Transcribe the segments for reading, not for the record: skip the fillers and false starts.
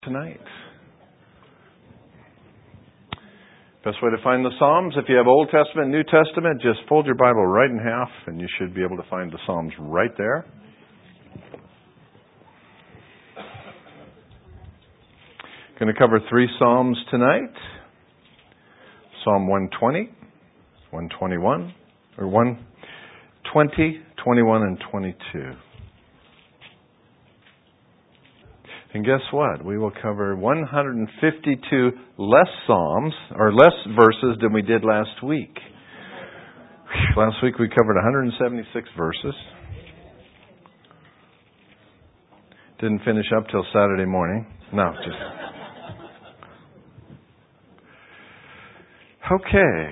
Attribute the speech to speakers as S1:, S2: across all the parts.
S1: tonight. Best way to find the Psalms, if you have Old Testament, New Testament, just fold your Bible right in half and you should be able to find the Psalms right there. Going to cover 3 Psalms tonight. Psalm 120, 121, or 120, 21, and 22. And guess what? We will cover 152 less Psalms, or less verses than we did last week. Last week we covered 176 verses. Didn't finish up till Saturday morning. No, just... Okay.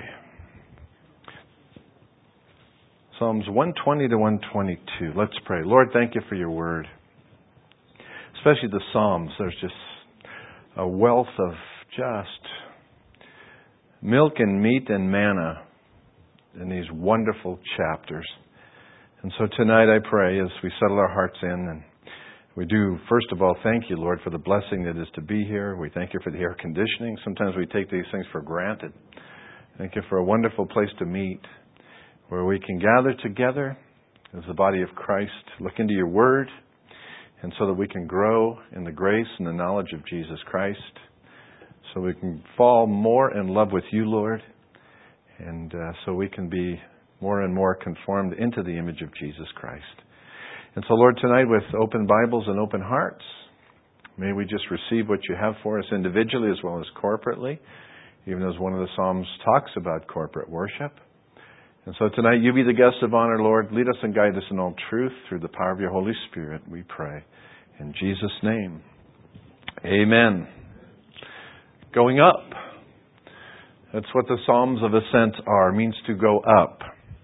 S1: Psalms 120 to 122. Let's pray. Lord, thank you for your word. Especially the Psalms. There's just a wealth of just milk and meat and manna in these wonderful chapters. And so tonight I pray as we settle our hearts in, and we do, first of all, thank you, Lord, for the blessing that is to be here. We thank you for the air conditioning. Sometimes we take these things for granted. Thank you for a wonderful place to meet where we can gather together as the body of Christ, look into your word, and so that we can grow in the grace and the knowledge of Jesus Christ, so we can fall more in love with you, Lord, and so we can be more and more conformed into the image of Jesus Christ. And so, Lord, tonight with open Bibles and open hearts, may we just receive what you have for us individually as well as corporately, even as one of the Psalms talks about corporate worship. And so tonight, you be the guest of honor, Lord. Lead us and guide us in all truth through the power of your Holy Spirit, we pray. In Jesus' name, amen. Going up. That's what the Psalms of Ascent are. It means to go up.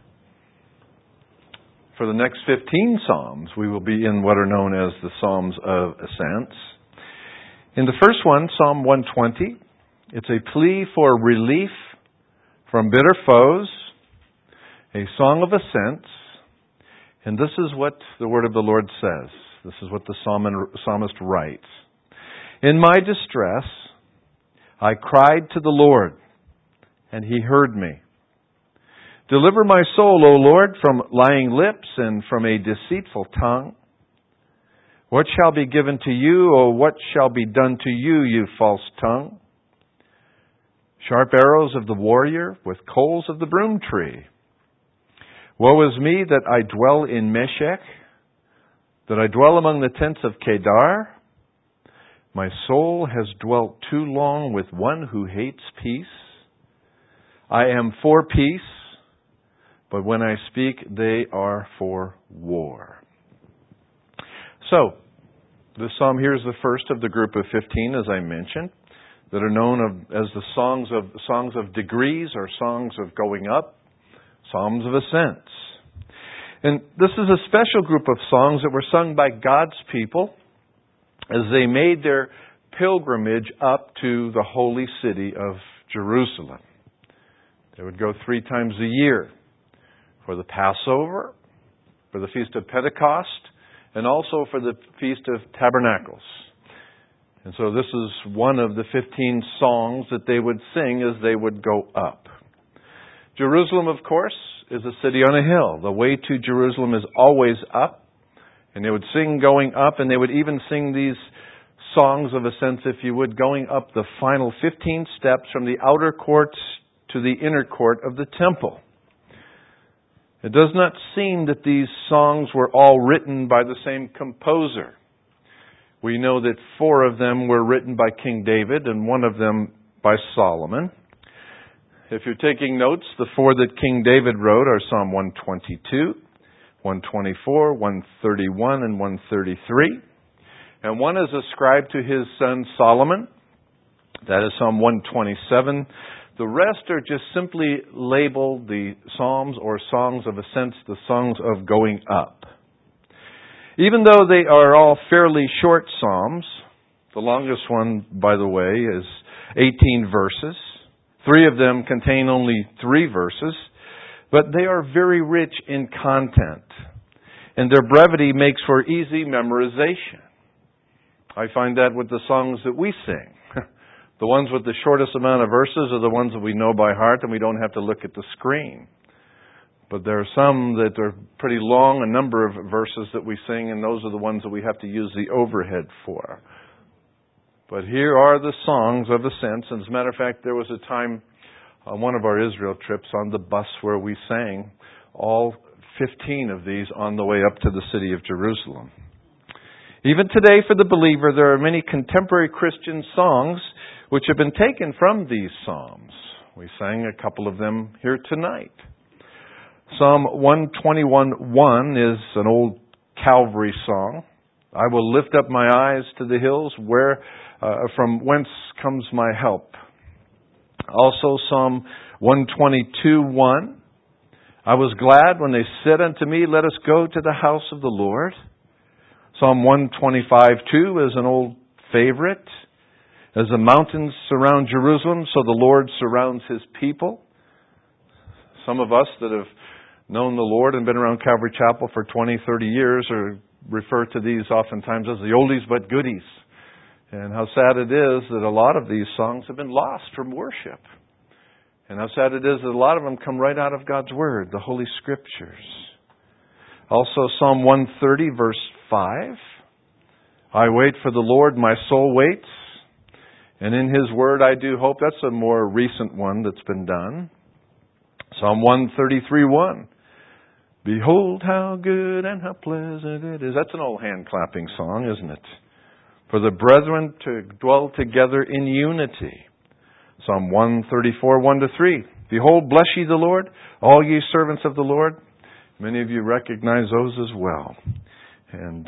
S1: For the next 15 Psalms, we will be in what are known as the Psalms of Ascents. In the first one, Psalm 120, it's a plea for relief from bitter foes, a song of ascents, and this is what the word of the Lord says. This is what the psalmist writes. In my distress, I cried to the Lord, and he heard me. Deliver my soul, O Lord, from lying lips and from a deceitful tongue. What shall be given to you, or what shall be done to you, you false tongue? Sharp arrows of the warrior with coals of the broom tree. Woe is me that I dwell in Meshech, that I dwell among the tents of Kedar. My soul has dwelt too long with one who hates peace. I am for peace, but when I speak, they are for war. So, this psalm here is the first of the group of 15, as I mentioned, that are known as the songs of degrees or songs of going up, Psalms of Ascents. And this is a special group of songs that were sung by God's people as they made their pilgrimage up to the holy city of Jerusalem. They would go 3 times a year for the Passover, for the Feast of Pentecost, and also for the Feast of Tabernacles. And so this is one of the 15 songs that they would sing as they would go up. Jerusalem, of course, is a city on a hill. The way to Jerusalem is always up. And they would sing going up, and they would even sing these songs of ascents, if you would, going up the final 15 steps from the outer courts to the inner court of the temple. It does not seem that these songs were all written by the same composer. We know that 4 of them were written by King David and 1 of them by Solomon. If you're taking notes, the 4 that King David wrote are Psalm 122, 124, 131, and 133. And 1 is ascribed to his son Solomon. That is Psalm 127. The rest are just simply labeled the Psalms or Songs of Ascents, the songs of going up. Even though they are all fairly short Psalms, the longest one, by the way, is 18 verses. 3 of them contain only 3 verses, but they are very rich in content, and their brevity makes for easy memorization. I find that with the songs that we sing. The ones with the shortest amount of verses are the ones that we know by heart and we don't have to look at the screen. But there are some that are pretty long, a number of verses that we sing, and those are the ones that we have to use the overhead for. But here are the songs of ascents. And as a matter of fact, there was a time on one of our Israel trips on the bus where we sang all 15 of these on the way up to the city of Jerusalem. Even today, for the believer, there are many contemporary Christian songs which have been taken from these psalms. We sang a couple of them here tonight. Psalm 121:1 is an old Calvary song. I will lift up my eyes to the hills, from whence comes my help. Also Psalm 122:1. I was glad when they said unto me, let us go to the house of the Lord. Psalm 125:2 is an old favorite. As the mountains surround Jerusalem, so the Lord surrounds His people. Some of us that have known the Lord and been around Calvary Chapel for 20, 30 years refer to these oftentimes as the oldies but goodies. And how sad it is that a lot of these songs have been lost from worship. And how sad it is that a lot of them come right out of God's Word, the Holy Scriptures. Also Psalm 130 verse 5. I wait for the Lord, my soul waits, and in His Word I do hope. That's a more recent one that's been done. Psalm 133:1. Behold how good and how pleasant it is. That's an old hand-clapping song, isn't it? For the brethren to dwell together in unity. Psalm 134:1-3. Behold, bless ye the Lord, all ye servants of the Lord. Many of you recognize those as well. And,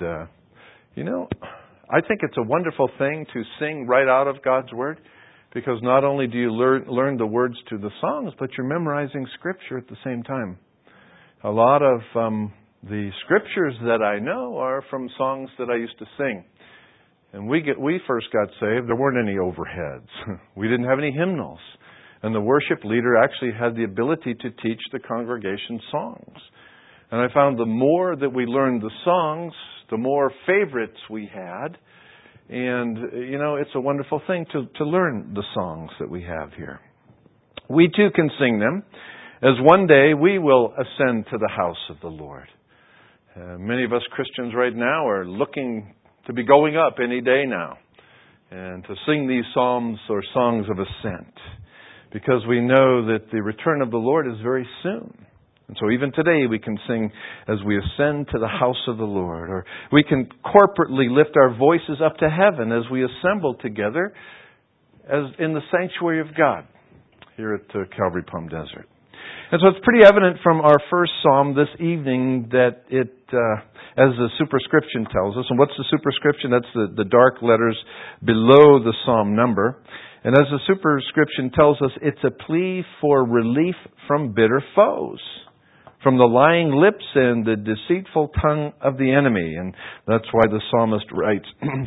S1: I think it's a wonderful thing to sing right out of God's Word, because not only do you learn the words to the songs, but you're memorizing Scripture at the same time. A lot of the Scriptures that I know are from songs that I used to sing. And we first got saved, there weren't any overheads. We didn't have any hymnals. And the worship leader actually had the ability to teach the congregation songs. And I found the more that we learned the songs, the more favorites we had. And, it's a wonderful thing to learn the songs that we have here. We too can sing them, as one day we will ascend to the house of the Lord. Many of us Christians right now are looking to be going up any day now, and to sing these psalms or songs of ascent, because we know that the return of the Lord is very soon. And so even today we can sing as we ascend to the house of the Lord, or we can corporately lift our voices up to heaven as we assemble together as in the sanctuary of God here at Calvary Palm Desert. And so it's pretty evident from our first psalm this evening that it, as the superscription tells us, and what's the superscription? That's the dark letters below the psalm number. And as the superscription tells us, it's a plea for relief from bitter foes, from the lying lips and the deceitful tongue of the enemy. And that's why the psalmist writes,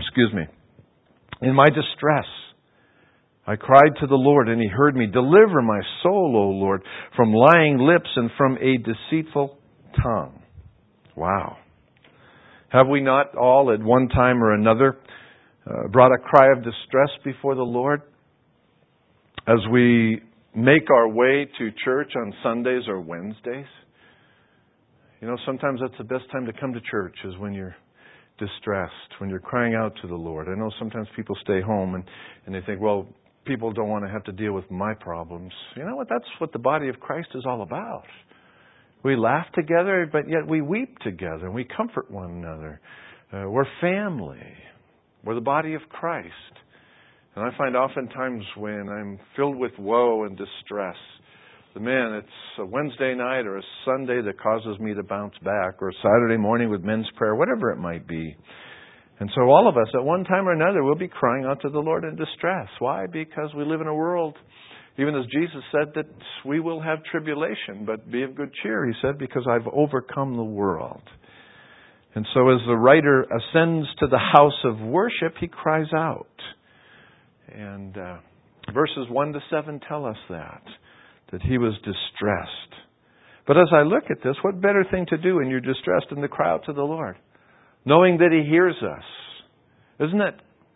S1: in my distress, I cried to the Lord, and He heard me. Deliver my soul, O Lord, from lying lips and from a deceitful tongue. Wow. Have we not all at one time or another brought a cry of distress before the Lord as we make our way to church on Sundays or Wednesdays? Sometimes that's the best time to come to church, is when you're distressed, when you're crying out to the Lord. I know sometimes people stay home and they think, well, people don't want to have to deal with my problems. You know what? That's what the body of Christ is all about. We laugh together, but yet we weep together, and we comfort one another. We're family. We're the body of Christ. And I find oftentimes when I'm filled with woe and distress, it's a Wednesday night or a Sunday that causes me to bounce back, or a Saturday morning with men's prayer, whatever it might be. And so all of us, at one time or another, will be crying out to the Lord in distress. Why? Because we live in a world, even as Jesus said, that we will have tribulation, but be of good cheer, He said, because I've overcome the world. And so as the writer ascends to the house of worship, he cries out. And verses 1-7 tell us that he was distressed. But as I look at this, what better thing to do when you're distressed than to cry out to the Lord, knowing that He hears us? Isn't that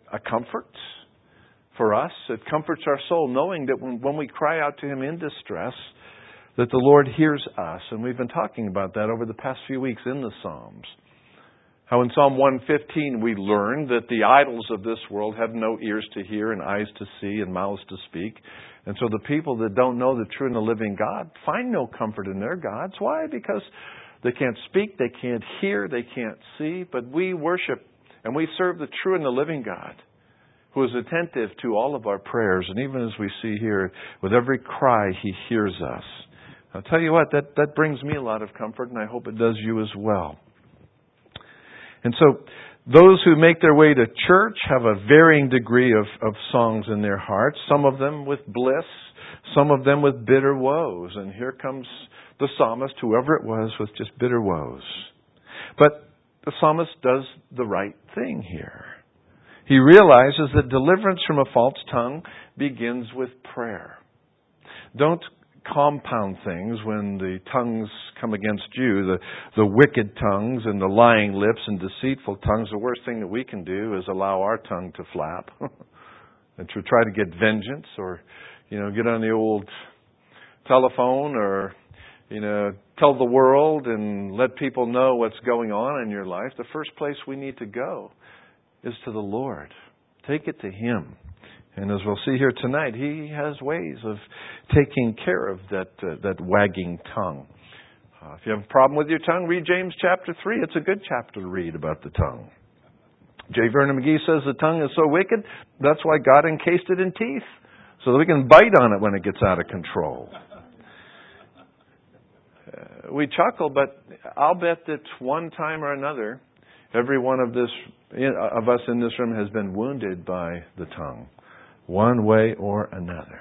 S1: a comfort for us. It comforts our soul knowing that when we cry out to Him in distress, that the Lord hears us. And we've been talking about that over the past few weeks in the Psalms. How in Psalm 115 we learned that the idols of this world have no ears to hear and eyes to see and mouths to speak. And so the people that don't know the true and the living God find no comfort in their gods. Why? Because they can't speak, they can't hear, they can't see. But we worship and we serve the true and the living God, who is attentive to all of our prayers. And even as we see here, with every cry, He hears us. I'll tell you what, that brings me a lot of comfort, and I hope it does you as well. And so, those who make their way to church have a varying degree of songs in their hearts. Some of them with bliss, some of them with bitter woes. And here comes the psalmist, whoever it was, with just bitter woes. But the psalmist does the right thing here. He realizes that deliverance from a false tongue begins with prayer. Don't compound things when the tongues come against you, the wicked tongues and the lying lips and deceitful tongues. The worst thing that we can do is allow our tongue to flap and to try to get vengeance, or get on the old telephone, or tell the world and let people know what's going on in your life. The first place we need to go is to the Lord. Take it to Him. And as we'll see here tonight, He has ways of taking care of that wagging tongue. If you have a problem with your tongue, read James chapter 3. It's a good chapter to read about the tongue. J. Vernon McGee says the tongue is so wicked, that's why God encased it in teeth, so that we can bite on it when it gets out of control. We chuckle, but I'll bet that one time or another, every one of us in this room has been wounded by the tongue, one way or another.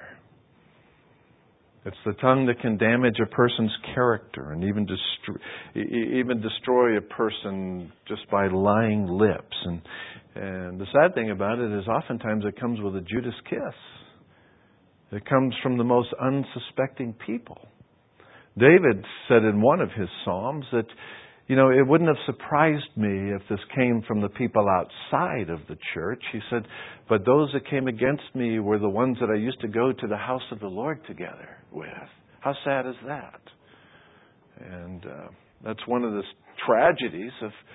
S1: It's the tongue that can damage a person's character and even destroy a person just by lying lips. And the sad thing about it is oftentimes it comes with a Judas kiss. It comes from the most unsuspecting people. David said in one of his Psalms that, it wouldn't have surprised me if this came from the people outside of the church. He said, but those that came against me were the ones that I used to go to the house of the Lord together with. How sad is that? And that's one of the tragedies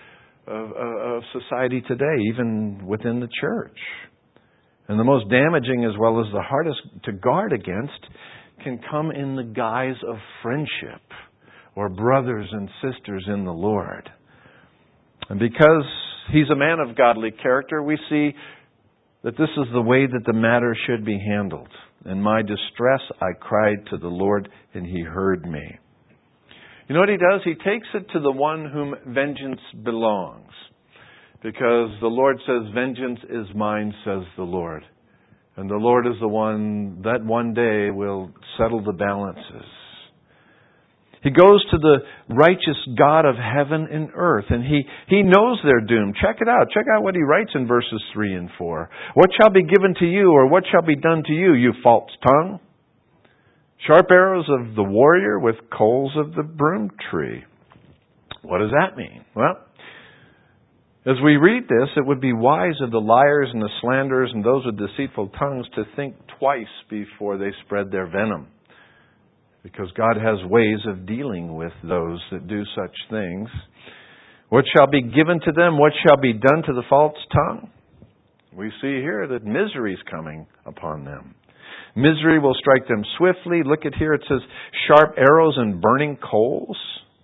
S1: of society today, even within the church. And the most damaging as well as the hardest to guard against can come in the guise of friendship, or brothers and sisters in the Lord. And because he's a man of godly character, we see that this is the way that the matter should be handled. In my distress, I cried to the Lord, and He heard me. You know what He does? He takes it to the one whom vengeance belongs. Because the Lord says, vengeance is mine, says the Lord. And the Lord is the one that one day will settle the balances. He goes to the righteous God of heaven and earth, and he knows their doom. Check it out. Check out what he writes in verses 3 and 4. What shall be given to you, or what shall be done to you, you false tongue? Sharp arrows of the warrior with coals of the broom tree. What does that mean? Well, as we read this, it would be wise of the liars and the slanderers and those with deceitful tongues to think twice before they spread their venom. Because God has ways of dealing with those that do such things. What shall be given to them? What shall be done to the false tongue? We see here that misery is coming upon them. Misery will strike them swiftly. Look at here, it says sharp arrows and burning coals.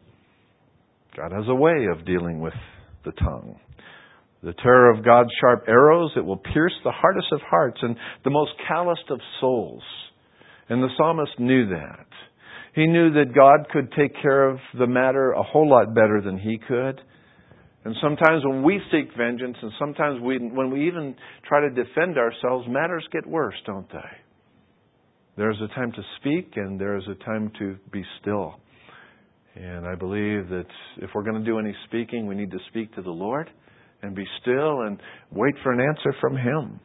S1: God has a way of dealing with the tongue. The terror of God's sharp arrows, it will pierce the hardest of hearts and the most calloused of souls. And the psalmist knew that. He knew that God could take care of the matter a whole lot better than he could. And sometimes when we seek vengeance, and sometimes when we even try to defend ourselves, matters get worse, don't they? There's a time to speak and there's a time to be still. And I believe that if we're going to do any speaking, we need to speak to the Lord and be still and wait for an answer from Him.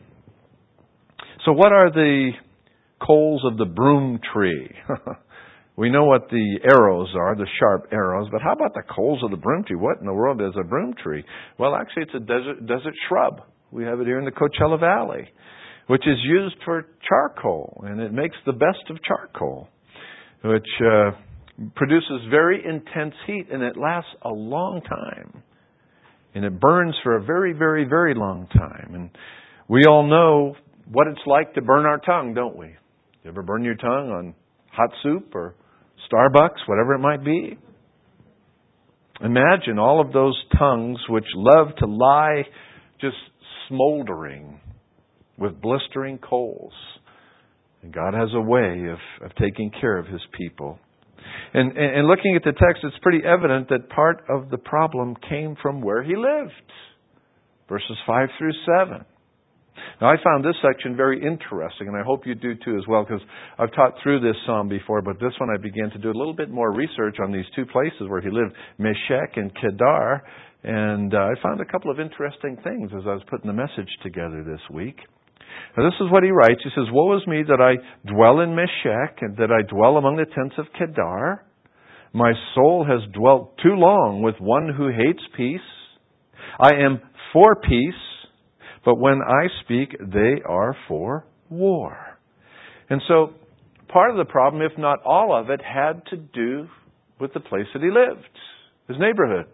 S1: So what are the coals of the broom tree? We know what the arrows are, the sharp arrows, but how about the coals of the broom tree? What in the world is a broom tree? Well, actually it's a desert shrub, We have it here in the Coachella Valley, which is used for charcoal, and it makes the best of charcoal, which produces very intense heat, and it lasts a long time. And it burns for a very, very, very long time. And we all know what it's like to burn our tongue, don't we? You ever burn your tongue on hot soup or Starbucks, whatever it might be? Imagine all of those tongues which love to lie just smoldering with blistering coals. And God has a way of taking care of His people. And looking at the text, it's pretty evident that part of the problem came from where he lived. Verses 5 through 7. Now, I found this section very interesting, and I hope you do too as well, because I've taught through this psalm before, but this one I began to do a little bit more research on these two places where he lived, Meshech and Kedar, and I found a couple of interesting things as I was putting the message together this week. Now, this is what he writes. He says, "Woe is me that I dwell in Meshech, and that I dwell among the tents of Kedar. My soul has dwelt too long with one who hates peace. I am for peace, but when I speak, they are for war." And so, part of the problem, if not all of it, had to do with the place that he lived, his neighborhood.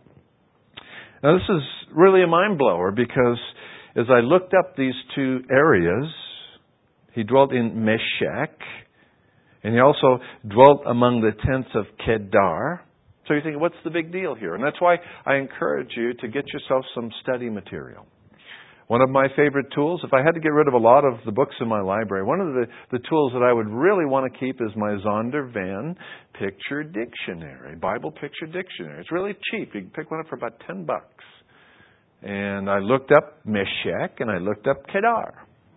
S1: Now, this is really a mind blower, because as I looked up these two areas, he dwelt in Meshech, and he also dwelt among the tents of Kedar. So you're thinking, what's the big deal here? And that's why I encourage you to get yourself some study material. One of my favorite tools, if I had to get rid of a lot of the books in my library, one of the tools that I would really want to keep is my Zondervan Picture Dictionary, Bible Picture Dictionary. It's really cheap. You can pick one up for about $10. And I looked up Meshech, and I looked up Kedar.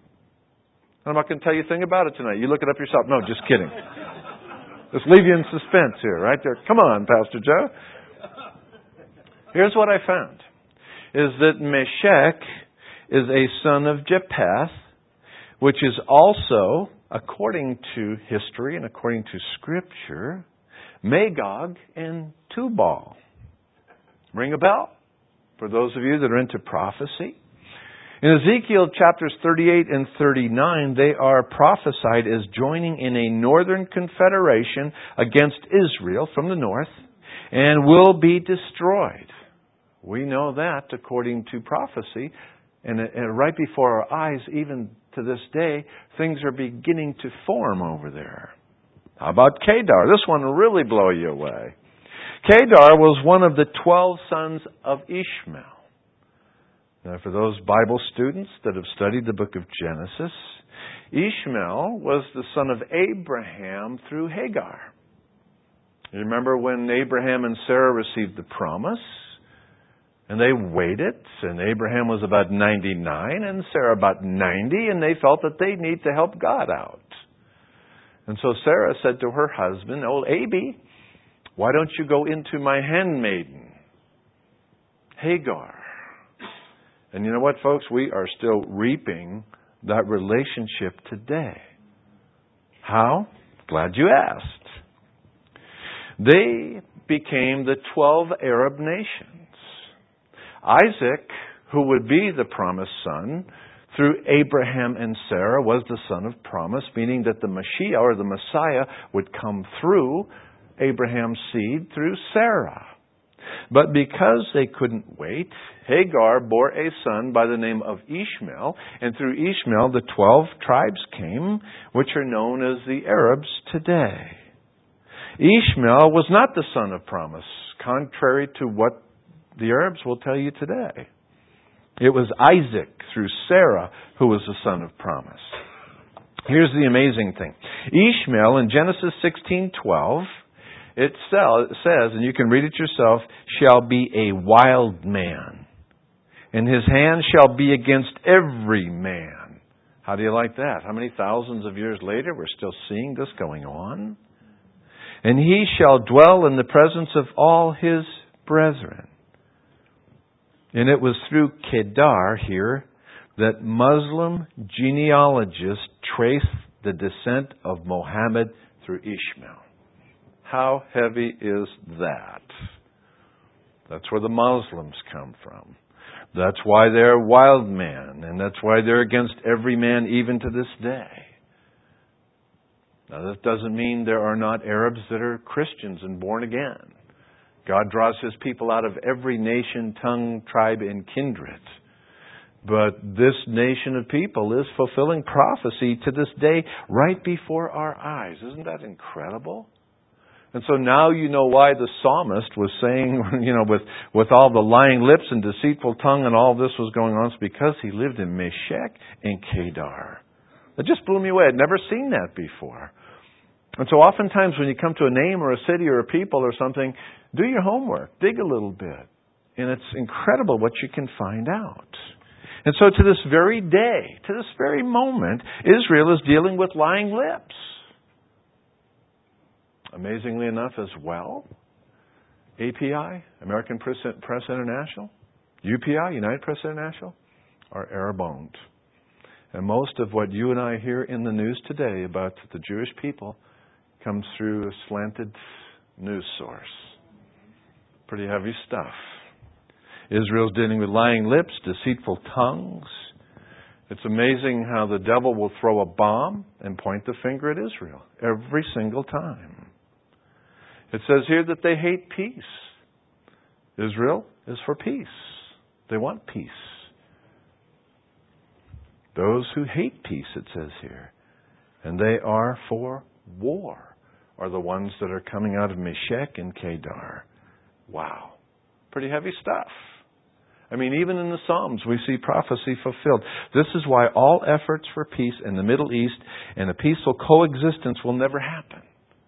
S1: I'm not going to tell you a thing about it tonight. You look it up yourself. No, just kidding. Just leave you in suspense here, right there. Come on, Pastor Joe. Here's what I found, is that Meshech is a son of Japheth, which is also, according to history and according to Scripture, Magog and Tubal. Ring a bell for those of you that are into prophecy. In Ezekiel chapters 38 and 39, they are prophesied as joining in a northern confederation against Israel from the north and will be destroyed. We know that according to prophecy. And right before our eyes, even to this day, things are beginning to form over there. How about Kedar? This one will really blow you away. Kedar was one of the 12 sons of Ishmael. Now, for those Bible students that have studied the book of Genesis, Ishmael was the son of Abraham through Hagar. You remember when Abraham and Sarah received the promise? And they waited, and Abraham was about 99 and Sarah about 90, and they felt that they need to help God out. And so Sarah said to her husband, old Abi, "Why don't you go into my handmaiden, Hagar?" And you know what, folks? We are still reaping that relationship today. How? Glad you asked. They became the 12 Arab nations. Isaac, who would be the promised son, through Abraham and Sarah, was the son of promise, meaning that the Mashiach, or the Messiah, would come through Abraham's seed through Sarah. But because they couldn't wait, Hagar bore a son by the name of Ishmael, and through Ishmael the 12 tribes came, which are known as the Arabs today. Ishmael was not the son of promise, contrary to what the Arabs will tell you today. It was Isaac through Sarah who was the son of promise. Here's the amazing thing. Ishmael in Genesis 16:12, it says, and you can read it yourself, shall be a wild man, and his hand shall be against every man. How do you like that? How many thousands of years later we're still seeing this going on? And he shall dwell in the presence of all his brethren. And it was through Kedar here that Muslim genealogists trace the descent of Muhammad through Ishmael. How heavy is that? That's where the Muslims come from. That's why they're wild men, and that's why they're against every man even to this day. Now, that doesn't mean there are not Arabs that are Christians and born again. God draws His people out of every nation, tongue, tribe, and kindred. But this nation of people is fulfilling prophecy to this day right before our eyes. Isn't that incredible? And so now you know why the psalmist was saying, with all the lying lips and deceitful tongue and all this was going on, it's because he lived in Meshech and Kedar. It just blew me away. I'd never seen that before. And so oftentimes when you come to a name or a city or a people or something, do your homework. Dig a little bit. And it's incredible what you can find out. And so to this very day, to this very moment, Israel is dealing with lying lips. Amazingly enough as well, API, American Press International, UPI, United Press International, are Arab-owned. And most of what you and I hear in the news today about the Jewish people comes through a slanted news source. Pretty heavy stuff. Israel's dealing with lying lips, deceitful tongues. It's amazing how the devil will throw a bomb and point the finger at Israel every single time. It says here that they hate peace. Israel is for peace. They want peace. Those who hate peace, it says here, and they are for war, are the ones that are coming out of Meshech and Kedar. Wow. Pretty heavy stuff. I mean, even in the Psalms, we see prophecy fulfilled. This is why all efforts for peace in the Middle East and a peaceful coexistence will never happen.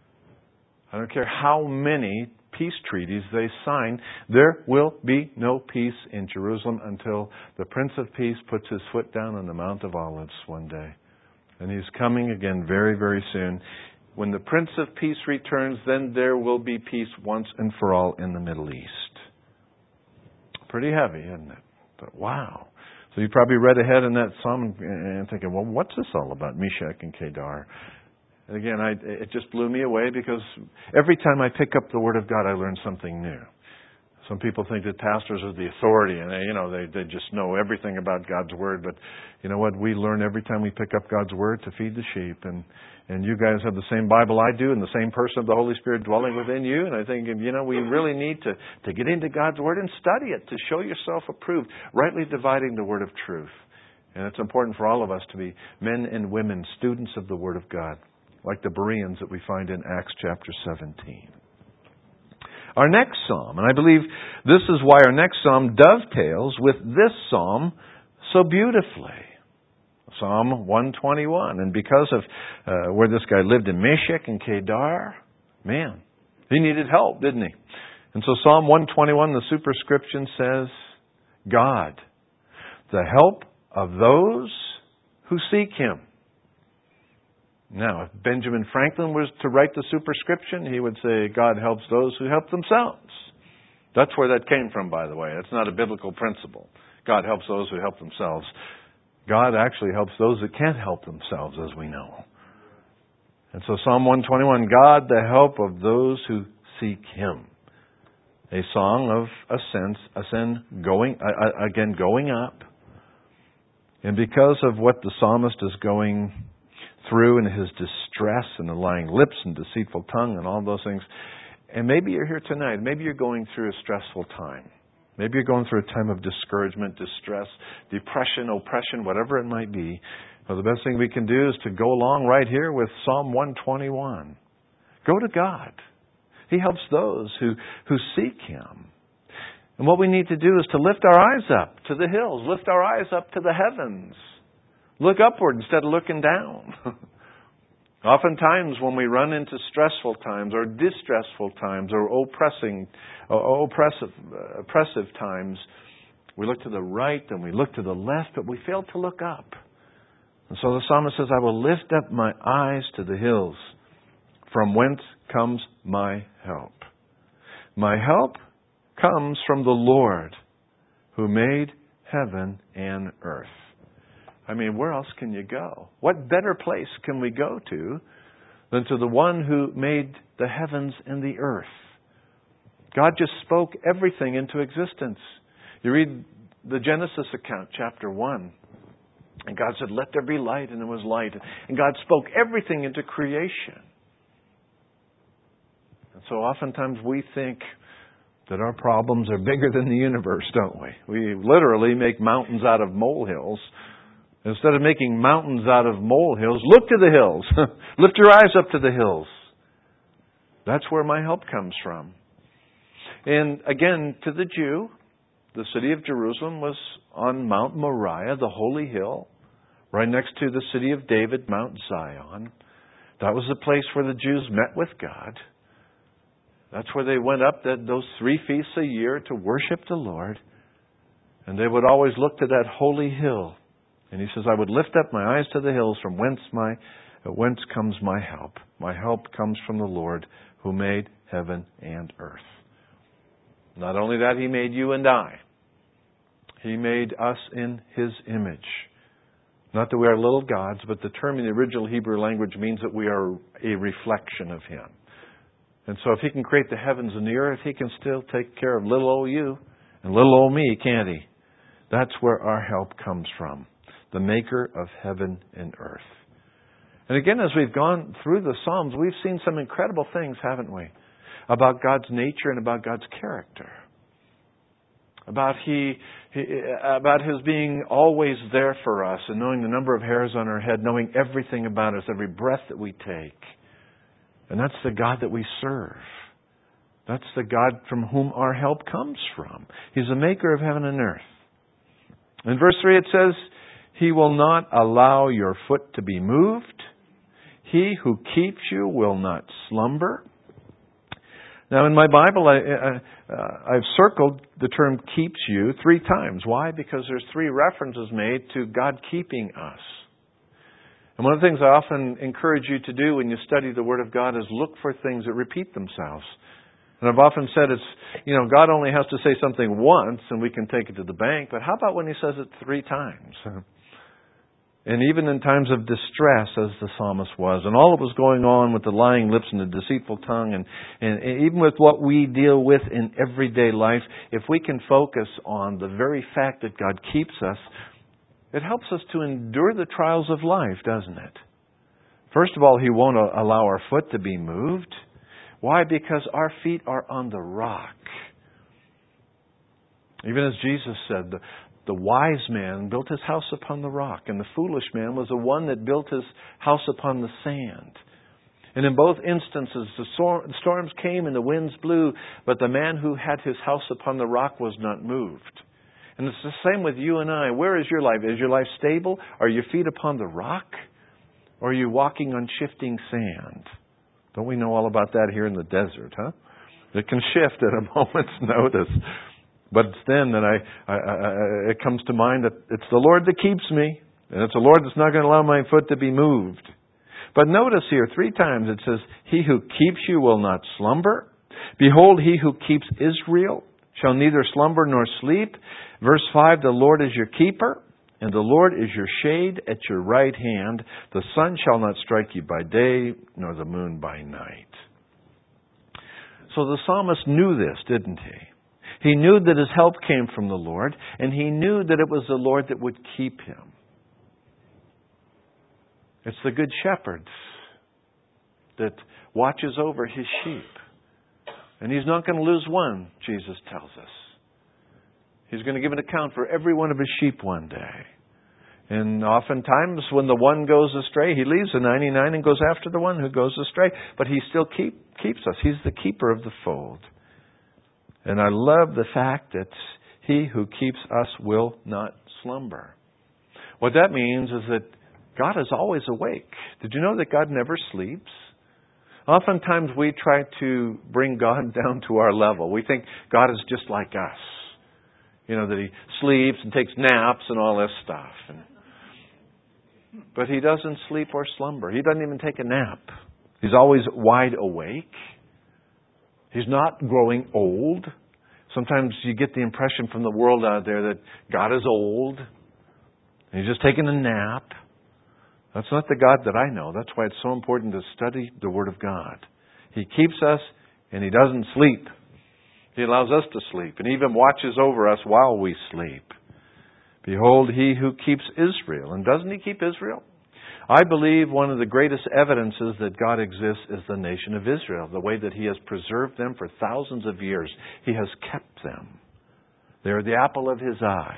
S1: I don't care how many peace treaties they sign, there will be no peace in Jerusalem until the Prince of Peace puts his foot down on the Mount of Olives one day. And he's coming again very, very soon. When the Prince of Peace returns, then there will be peace once and for all in the Middle East. Pretty heavy, isn't it? But wow. So you probably read ahead in that psalm and thinking, well, what's this all about, Meshech and Kedar? And again, it just blew me away because every time I pick up the Word of God, I learn something new. Some people think that pastors are the authority and they just know everything about God's Word. But you know what? We learn every time we pick up God's Word to feed the sheep. And you guys have the same Bible I do and the same person of the Holy Spirit dwelling within you. And I think, we really need to get into God's Word and study it to show yourself approved, rightly dividing the Word of truth. And it's important for all of us to be men and women, students of the Word of God, like the Bereans that we find in Acts chapter 17. Our next psalm, and I believe this is why our next psalm dovetails with this psalm so beautifully. Psalm 121. And because of where this guy lived in Meshech and Kedar, man, he needed help, didn't he? And so Psalm 121, the superscription says, God, the help of those who seek Him. Now, if Benjamin Franklin was to write the superscription, he would say, God helps those who help themselves. That's where that came from, by the way. That's not a biblical principle. God helps those who help themselves. God actually helps those that can't help themselves, as we know. And so Psalm 121, God, the help of those who seek Him. A song of ascend, going up. And because of what the psalmist is going through in his distress and the lying lips and deceitful tongue and all those things. And maybe you're here tonight. Maybe you're going through a stressful time. Maybe you're going through a time of discouragement, distress, depression, oppression, whatever it might be. Well, the best thing we can do is to go along right here with Psalm 121. Go to God. He helps those who seek Him. And what we need to do is to lift our eyes up to the hills, lift our eyes up to the heavens. Look upward instead of looking down. Oftentimes when we run into stressful times or distressful times or oppressive times, we look to the right and we look to the left, but we fail to look up. And so the psalmist says, I will lift up my eyes to the hills, from whence comes my help. My help comes from the Lord, who made heaven and earth. I mean, where else can you go? What better place can we go to than to the one who made the heavens and the earth? God just spoke everything into existence. You read the Genesis account, chapter 1. And God said, "Let there be light," and there was light. And God spoke everything into creation. And so oftentimes we think that our problems are bigger than the universe, don't we? We literally make mountains out of molehills. Instead of making mountains out of molehills, look to the hills. Lift your eyes up to the hills. That's where my help comes from. And again, to the Jew, the city of Jerusalem was on Mount Moriah, the holy hill, right next to the city of David, Mount Zion. That was the place where the Jews met with God. That's where they went up those 3 feasts a year to worship the Lord. And they would always look to that holy hill. And he says, "I would lift up my eyes to the hills from whence comes my help. My help comes from the Lord who made heaven and earth." Not only that, He made you and I. He made us in His image. Not that we are little gods, but the term in the original Hebrew language means that we are a reflection of Him. And so if He can create the heavens and the earth, He can still take care of little old you and little old me, can't He? That's where our help comes from. The Maker of heaven and earth. And again, as we've gone through the Psalms, we've seen some incredible things, haven't we? About God's nature and about God's character. About His being always there for us and knowing the number of hairs on our head, knowing everything about us, every breath that we take. And that's the God that we serve. That's the God from whom our help comes from. He's the Maker of heaven and earth. In verse 3 it says, "He will not allow your foot to be moved. He who keeps you will not slumber." Now in my Bible, I've circled the term "keeps you" 3 times. Why? Because there's 3 references made to God keeping us. And one of the things I often encourage you to do when you study the Word of God is look for things that repeat themselves. And I've often said God only has to say something once and we can take it to the bank. But how about when He says it 3 times? And even in times of distress, as the psalmist was, and all that was going on with the lying lips and the deceitful tongue, and even with what we deal with in everyday life, if we can focus on the very fact that God keeps us, it helps us to endure the trials of life, doesn't it? First of all, He won't allow our foot to be moved. Why? Because our feet are on the rock. Even as Jesus said, the wise man built his house upon the rock, and the foolish man was the one that built his house upon the sand. And in both instances, the storms came and the winds blew, but the man who had his house upon the rock was not moved. And it's the same with you and I. Where is your life? Is your life stable? Are your feet upon the rock? Or are you walking on shifting sand? Don't we know all about that here in the desert, huh? It can shift at a moment's notice. But it's then that it comes to mind that it's the Lord that keeps me. And it's the Lord that's not going to allow my foot to be moved. But notice here, 3 times it says, "He who keeps you will not slumber. Behold, He who keeps Israel shall neither slumber nor sleep." Verse 5, "The Lord is your keeper, and the Lord is your shade at your right hand. The sun shall not strike you by day, nor the moon by night." So the psalmist knew this, didn't he? He knew that his help came from the Lord, and he knew that it was the Lord that would keep him. It's the Good Shepherd that watches over His sheep. And He's not going to lose one, Jesus tells us. He's going to give an account for every one of His sheep one day. And oftentimes when the one goes astray, He leaves the 99 and goes after the one who goes astray. But He still keeps us. He's the keeper of the fold. And I love the fact that He who keeps us will not slumber. What that means is that God is always awake. Did you know that God never sleeps? Oftentimes we try to bring God down to our level. We think God is just like us. That He sleeps and takes naps and all this stuff. But He doesn't sleep or slumber. He doesn't even take a nap. He's always wide awake. He's not growing old. Sometimes you get the impression from the world out there that God is old. He's just taking a nap. That's not the God that I know. That's why it's so important to study the Word of God. He keeps us and He doesn't sleep. He allows us to sleep and even watches over us while we sleep. Behold, He who keeps Israel. And doesn't He keep Israel? I believe one of the greatest evidences that God exists is the nation of Israel. The way that He has preserved them for thousands of years. He has kept them. They are the apple of His eye.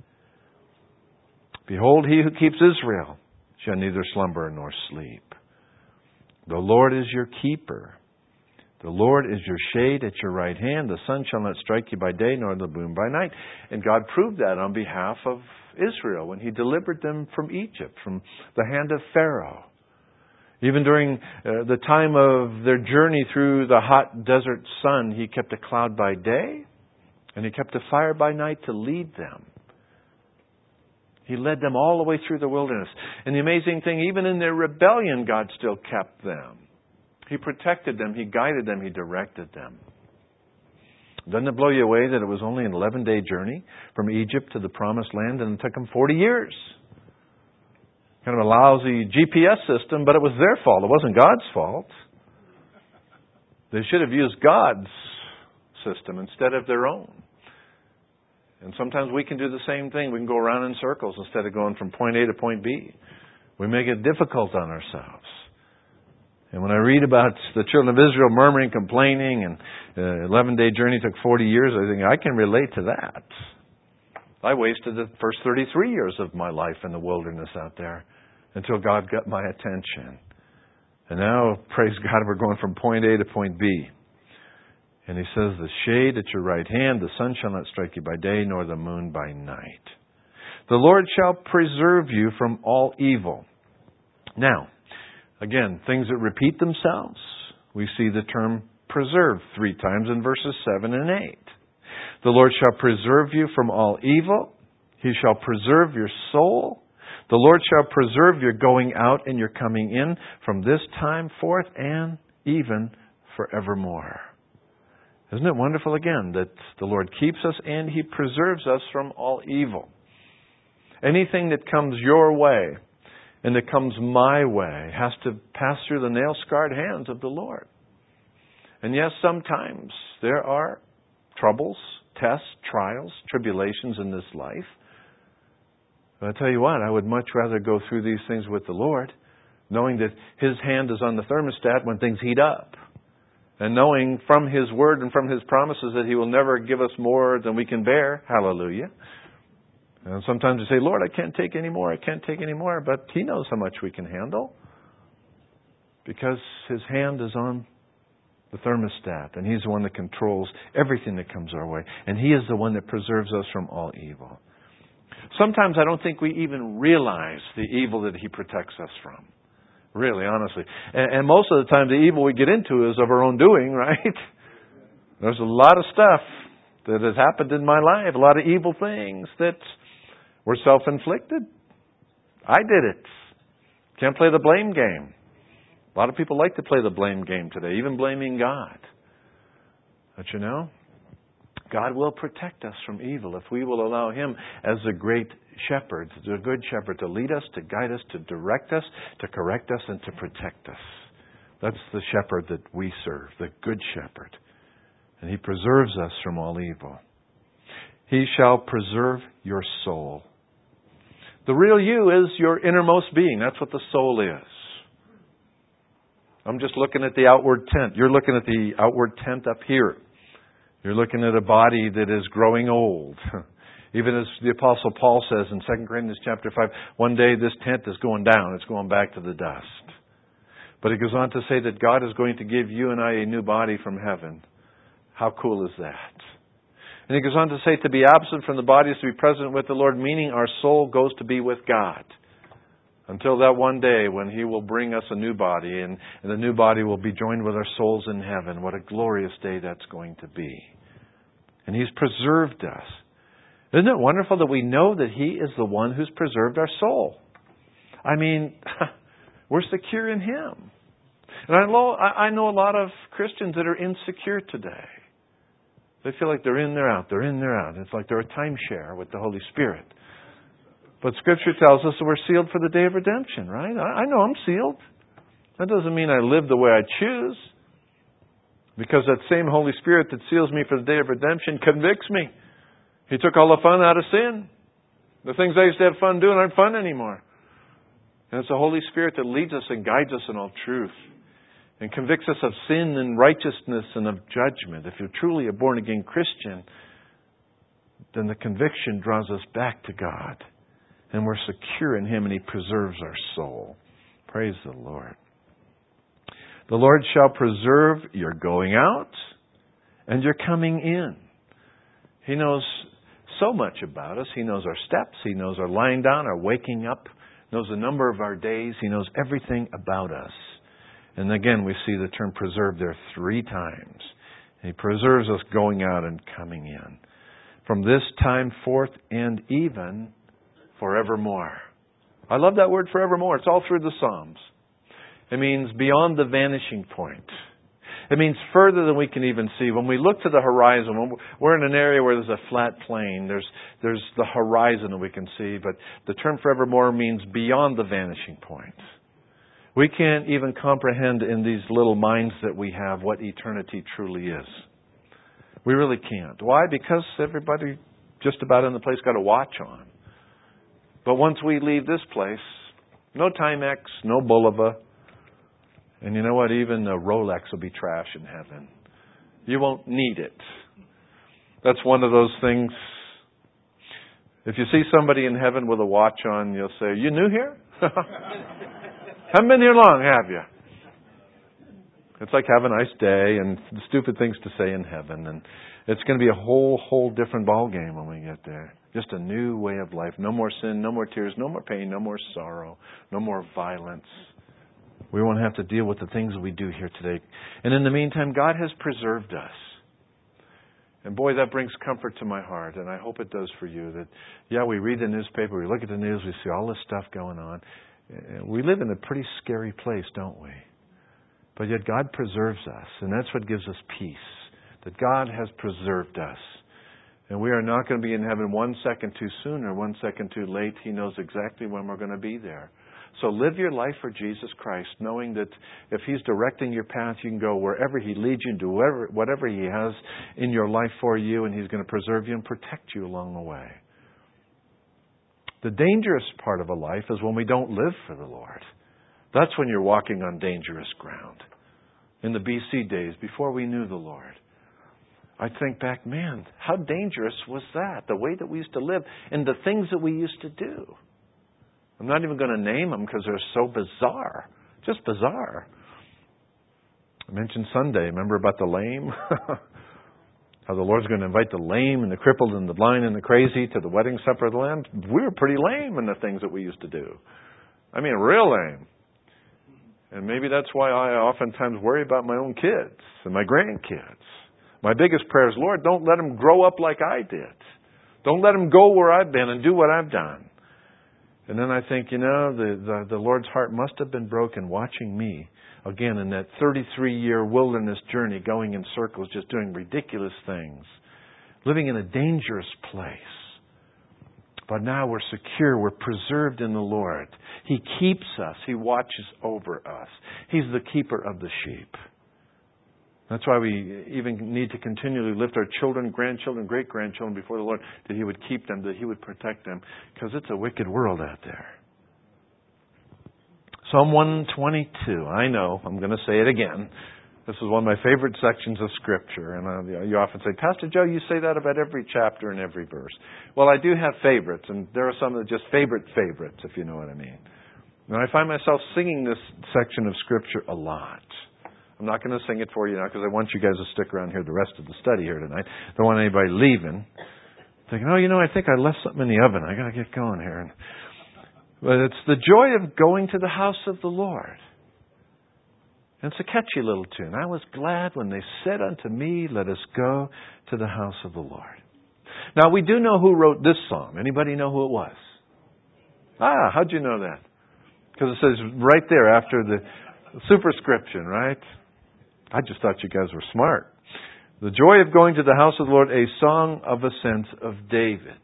S1: Behold, He who keeps Israel shall neither slumber nor sleep. The Lord is your keeper. The Lord is your shade at your right hand. The sun shall not strike you by day, nor the moon by night. And God proved that on behalf of Israel when He delivered them from Egypt, from the hand of Pharaoh. Even during the time of their journey through the hot desert sun, He kept a cloud by day, and He kept a fire by night to lead them. He led them all the way through the wilderness. And the amazing thing, even in their rebellion, God still kept them. He protected them. He guided them. He directed them. Doesn't it blow you away that it was only an 11-day journey from Egypt to the Promised Land, and it took them 40 years? Kind of a lousy GPS system, but it was their fault. It wasn't God's fault. They should have used God's system instead of their own. And sometimes we can do the same thing. We can go around in circles instead of going from point A to point B. We make it difficult on ourselves. And when I read about the children of Israel murmuring, complaining, and 11-day journey took 40 years, I think I can relate to that. I wasted the first 33 years of my life in the wilderness out there until God got my attention. And now, praise God, we're going from point A to point B. And He says, the shade at your right hand, the sun shall not strike you by day, nor the moon by night. The Lord shall preserve you from all evil. Now, again, things that repeat themselves. We see the term preserve 3 times in verses 7 and 8. The Lord shall preserve you from all evil. He shall preserve your soul. The Lord shall preserve your going out and your coming in from this time forth and even forevermore. Isn't it wonderful again that the Lord keeps us and He preserves us from all evil? Anything that comes your way and that comes my way has to pass through the nail-scarred hands of the Lord. And yes, sometimes there are troubles, tests, trials, tribulations in this life. But I tell you what, I would much rather go through these things with the Lord, knowing that His hand is on the thermostat when things heat up. And knowing from His Word and from His promises that He will never give us more than we can bear. Hallelujah. And sometimes we say, Lord, I can't take any more. I can't take any more. But He knows how much we can handle. Because His hand is on the thermostat. And He's the one that controls everything that comes our way. And He is the one that preserves us from all evil. Sometimes I don't think we even realize the evil that He protects us from. Really, honestly. And most of the time the evil we get into is of our own doing, right? There's a lot of stuff that has happened in my life. A lot of evil things that were self-inflicted. I did it. Can't play the blame game. A lot of people like to play the blame game today, even blaming God. But you know, God will protect us from evil if we will allow Him as the great shepherd, the good shepherd, to lead us, to guide us, to direct us, to correct us, and to protect us. That's the shepherd that we serve, the good shepherd. And He preserves us from all evil. He shall preserve your soul. The real you is your innermost being. That's what the soul is. I'm just looking at the outward tent. You're looking at the outward tent up here. You're looking at a body that is growing old. Even as the Apostle Paul says in 2 Corinthians chapter 5, one day this tent is going down. It's going back to the dust. But it goes on to say that God is going to give you and I a new body from heaven. How cool is that? And it goes on to say to be absent from the body is to be present with the Lord, meaning our soul goes to be with God. Until that one day when He will bring us a new body and the new body will be joined with our souls in heaven. What a glorious day that's going to be. And He's preserved us. Isn't it wonderful that we know that He is the one who's preserved our soul? I mean, we're secure in Him. And I know a lot of Christians that are insecure today. They feel like they're in, they're out, they're in, they're out. It's like they're a timeshare with the Holy Spirit. But Scripture tells us that we're sealed for the day of redemption, right? I know I'm sealed. That doesn't mean I live the way I choose. Because that same Holy Spirit that seals me for the day of redemption convicts me. He took all the fun out of sin. The things I used to have fun doing aren't fun anymore. And it's the Holy Spirit that leads us and guides us in all truth and convicts us of sin and righteousness and of judgment. If you're truly a born-again Christian, then the conviction draws us back to God. And we're secure in Him, and He preserves our soul. Praise the Lord. The Lord shall preserve your going out and your coming in. He knows so much about us. He knows our steps. He knows our lying down, our waking up. He knows the number of our days. He knows everything about us. And again, we see the term preserve there 3 times. He preserves us going out and coming in. From this time forth and even forevermore. I love that word forevermore. It's all through the Psalms. It means beyond the vanishing point. It means further than we can even see. When we look to the horizon, when we're in an area where there's a flat plain, there's the horizon that we can see. But the term forevermore means beyond the vanishing point. We can't even comprehend in these little minds that we have what eternity truly is. We really can't. Why? Because everybody just about in the place got a watch on. But once we leave this place, no Timex, no Bulova. And you know what? Even a Rolex will be trash in heaven. You won't need it. That's one of those things. If you see somebody in heaven with a watch on, you'll say, "You new here? Haven't been here long, have you?" It's like have a nice day and stupid things to say in heaven. And it's going to be a whole different ball game when we get there. Just a new way of life. No more sin, no more tears, no more pain, no more sorrow, no more violence. We won't have to deal with the things we do here today. And in the meantime, God has preserved us. And boy, that brings comfort to my heart. And I hope it does for you. That, we read the newspaper, we look at the news, we see all this stuff going on. We live in a pretty scary place, don't we? But yet God preserves us. And that's what gives us peace. That God has preserved us. And we are not going to be in heaven 1 second too soon or 1 second too late. He knows exactly when we're going to be there. So live your life for Jesus Christ, knowing that if He's directing your path, you can go wherever He leads you, do whatever He has in your life for you, and He's going to preserve you and protect you along the way. The dangerous part of a life is when we don't live for the Lord. That's when you're walking on dangerous ground. In the BC days, before we knew the Lord, I think back, man, how dangerous was that? The way that we used to live and the things that we used to do. I'm not even going to name them because they're so bizarre. Just bizarre. I mentioned Sunday. Remember about the lame? How the Lord's going to invite the lame and the crippled and the blind and the crazy to the wedding supper of the Lamb. We were pretty lame in the things that we used to do. I mean, real lame. And maybe that's why I oftentimes worry about my own kids and my grandkids. My biggest prayer is, Lord, don't let them grow up like I did. Don't let them go where I've been and do what I've done. And then I think, the Lord's heart must have been broken watching me, again, in that 33-year wilderness journey, going in circles, just doing ridiculous things, living in a dangerous place. But now we're secure. We're preserved in the Lord. He keeps us. He watches over us. He's the keeper of the sheep. That's why we even need to continually lift our children, grandchildren, great-grandchildren before the Lord, that He would keep them, that He would protect them, because it's a wicked world out there. Psalm 122. I know, I'm going to say it again. This is one of my favorite sections of Scripture. And you often say, Pastor Joe, you say that about every chapter and every verse. Well, I do have favorites, and there are some that are just favorites, if you know what I mean. And I find myself singing this section of Scripture a lot. I'm not going to sing it for you now because I want you guys to stick around here the rest of the study here tonight. Don't want anybody leaving thinking, I think I left something in the oven. I got to get going here. But it's the joy of going to the house of the Lord. And it's a catchy little tune. I was glad when they said unto me, let us go to the house of the Lord. Now, we do know who wrote this psalm. Anybody know who it was? How'd you know that? Because it says right there after the superscription, right? I just thought you guys were smart. The joy of going to the house of the Lord, a song of ascent of David.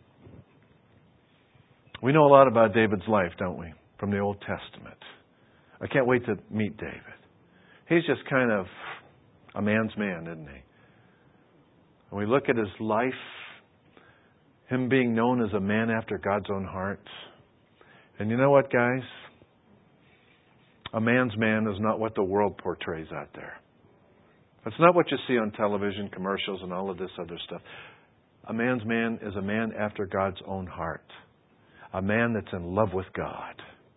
S1: We know a lot about David's life, don't we? From the Old Testament. I can't wait to meet David. He's just kind of a man's man, isn't he? When we look at his life, Him being known as a man after God's own heart. And you know what, guys? A man's man is not what the world portrays out there. It's not what you see on television, commercials, and all of this other stuff. A man's man is a man after God's own heart. A man that's in love with God.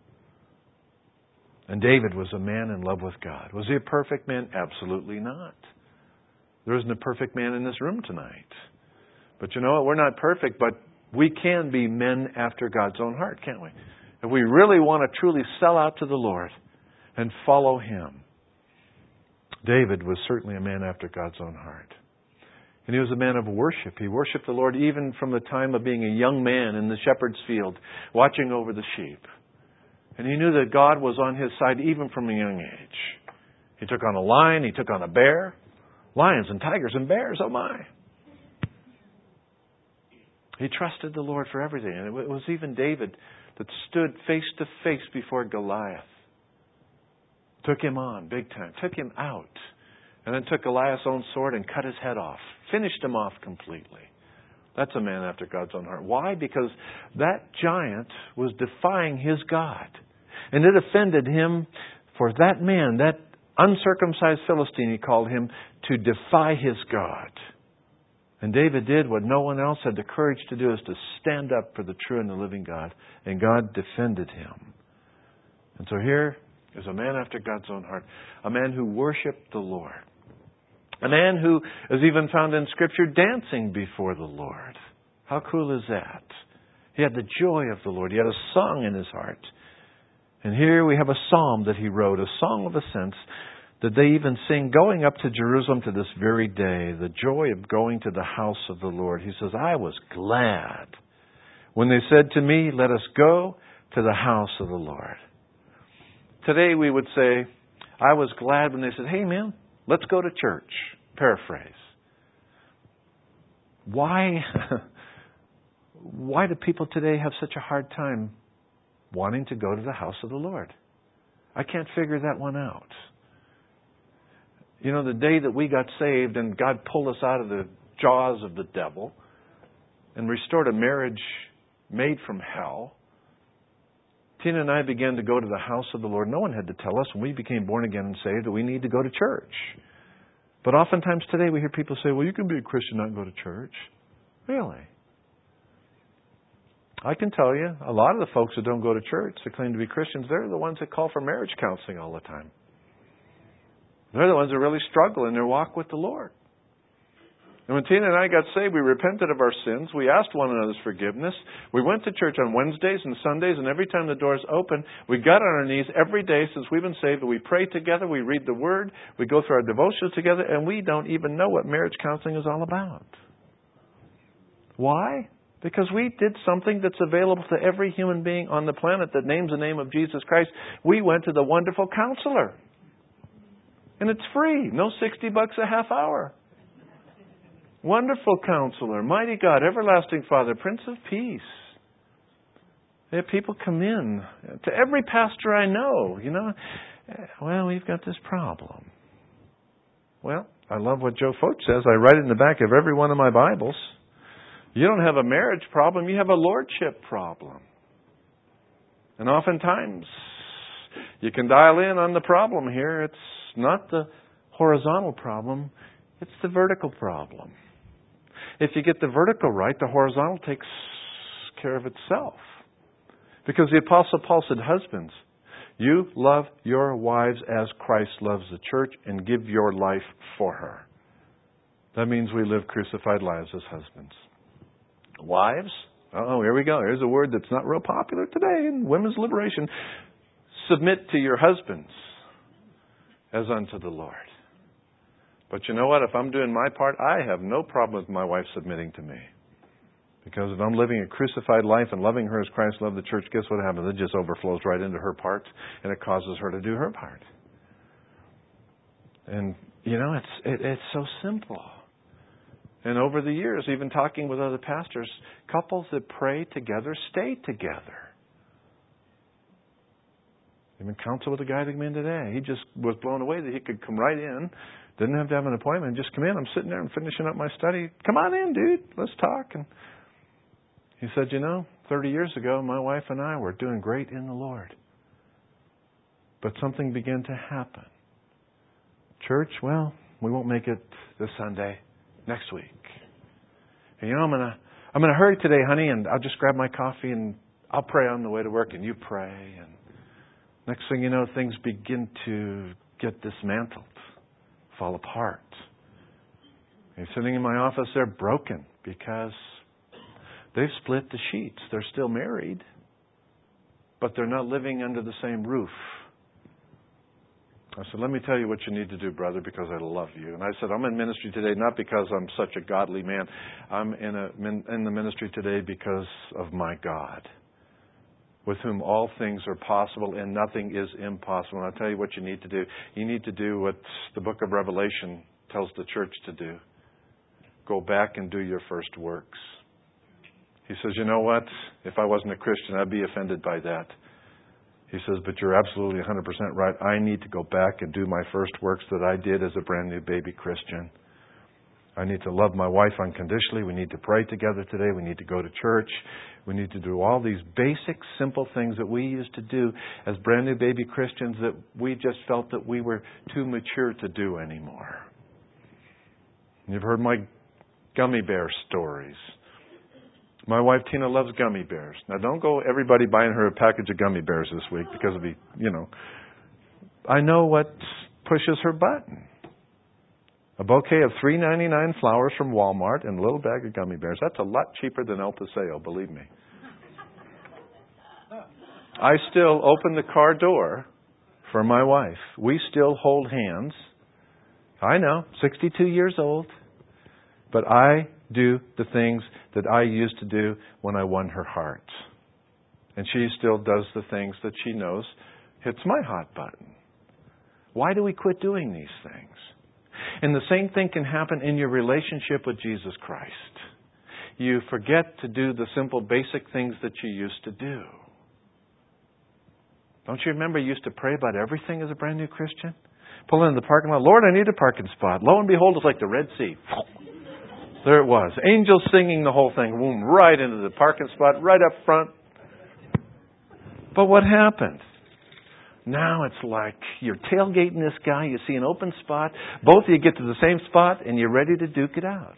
S1: And David was a man in love with God. Was he a perfect man? Absolutely not. There isn't a perfect man in this room tonight. But you know what? We're not perfect, but we can be men after God's own heart, can't we? If we really want to truly sell out to the Lord and follow Him. David was certainly a man after God's own heart. And he was a man of worship. He worshipped the Lord even from the time of being a young man in the shepherd's field, watching over the sheep. And he knew that God was on his side even from a young age. He took on a lion, he took on a bear. Lions and tigers and bears, oh my. He trusted the Lord for everything. And it was even David that stood face to face before Goliath. Took him on big time. Took him out. And then took Goliath's own sword and cut his head off. Finished him off completely. That's a man after God's own heart. Why? Because that giant was defying his God. And it offended him for that man, that uncircumcised Philistine, he called him, to defy his God. And David did what no one else had the courage to do, is to stand up for the true and the living God. And God defended him. And so here is a man after God's own heart. A man who worshiped the Lord. A man who is even found in Scripture dancing before the Lord. How cool is that? He had the joy of the Lord. He had a song in his heart. And here we have a psalm that he wrote, a song of ascents that they even sing going up to Jerusalem to this very day. The joy of going to the house of the Lord. He says, I was glad when they said to me, let us go to the house of the Lord. Today we would say, I was glad when they said, hey man, let's go to church. Paraphrase. Why do people today have such a hard time wanting to go to the house of the Lord? I can't figure that one out. You know, the day that we got saved and God pulled us out of the jaws of the devil and restored a marriage made from hell, Tina and I began to go to the house of the Lord. No one had to tell us when we became born again and saved that we need to go to church. But oftentimes today we hear people say, well, you can be a Christian and not go to church. Really? I can tell you, a lot of the folks that don't go to church that claim to be Christians, they're the ones that call for marriage counseling all the time. They're the ones that really struggle in their walk with the Lord. And when Tina and I got saved, we repented of our sins. We asked one another's forgiveness. We went to church on Wednesdays and Sundays, and every time the doors opened, we got on our knees every day since we've been saved. We pray together, we read the Word, we go through our devotions together, and we don't even know what marriage counseling is all about. Why? Because we did something that's available to every human being on the planet that names the name of Jesus Christ. We went to the wonderful counselor. And it's free. No $60 a half hour. Wonderful Counselor, Mighty God, Everlasting Father, Prince of Peace. They have people come in. To every pastor I know, well, we've got this problem. Well, I love what Joe Focht says. I write it in the back of every one of my Bibles. You don't have a marriage problem, you have a lordship problem. And oftentimes, you can dial in on the problem here. It's not the horizontal problem, it's the vertical problem. If you get the vertical right, the horizontal takes care of itself. Because the Apostle Paul said, husbands, you love your wives as Christ loves the church and give your life for her. That means we live crucified lives as husbands. Wives? Here we go. Here's a word that's not real popular today in women's liberation. Submit to your husbands as unto the Lord. But you know what? If I'm doing my part, I have no problem with my wife submitting to me. Because if I'm living a crucified life and loving her as Christ loved the church, guess what happens? It just overflows right into her part, and it causes her to do her part. And, it's so simple. And over the years, even talking with other pastors, couples that pray together stay together. Even counsel with a guy that came in today. He just was blown away that he could come right in. Didn't have to have an appointment. Just come in. I'm sitting there and finishing up my study. Come on in, dude. Let's talk. And He said, 30 years ago, my wife and I were doing great in the Lord. But something began to happen. Church, well, we won't make it this Sunday. Next week. And I'm gonna hurry today, honey, and I'll just grab my coffee and I'll pray on the way to work and you pray. And next thing you know, things begin to get dismantled, fall apart. He's sitting in my office, they're broken because they've split the sheets. They're still married, but they're not living under the same roof. I said, let me tell you what you need to do, brother, because I love you. And I said, I'm in ministry today not because I'm such a godly man. I'm in the ministry today because of my God, with whom all things are possible and nothing is impossible. And I'll tell you what you need to do. You need to do what the book of Revelation tells the church to do. Go back and do your first works. He says, you know what? If I wasn't a Christian, I'd be offended by that. He says, but you're absolutely 100% right. I need to go back and do my first works that I did as a brand new baby Christian. I need to love my wife unconditionally. We need to pray together today. We need to go to church. We need to do all these basic, simple things that we used to do as brand new baby Christians that we just felt that we were too mature to do anymore. You've heard my gummy bear stories. My wife Tina loves gummy bears. Now don't go everybody buying her a package of gummy bears this week because of I know what pushes her button. A bouquet of $3.99 flowers from Walmart and a little bag of gummy bears. That's a lot cheaper than El Paseo, believe me. I still open the car door for my wife. We still hold hands. I know, 62 years old. But I do the things that I used to do when I won her heart. And she still does the things that she knows hits my hot button. Why do we quit doing these things? And the same thing can happen in your relationship with Jesus Christ. You forget to do the simple basic things that you used to do. Don't you remember you used to pray about everything as a brand new Christian? Pull in the parking lot. Lord, I need a parking spot. Lo and behold, it's like the Red Sea. There it was. Angels singing the whole thing. Boom, right into the parking spot, right up front. But what happened? Now it's like you're tailgating this guy. You see an open spot. Both of you get to the same spot and you're ready to duke it out.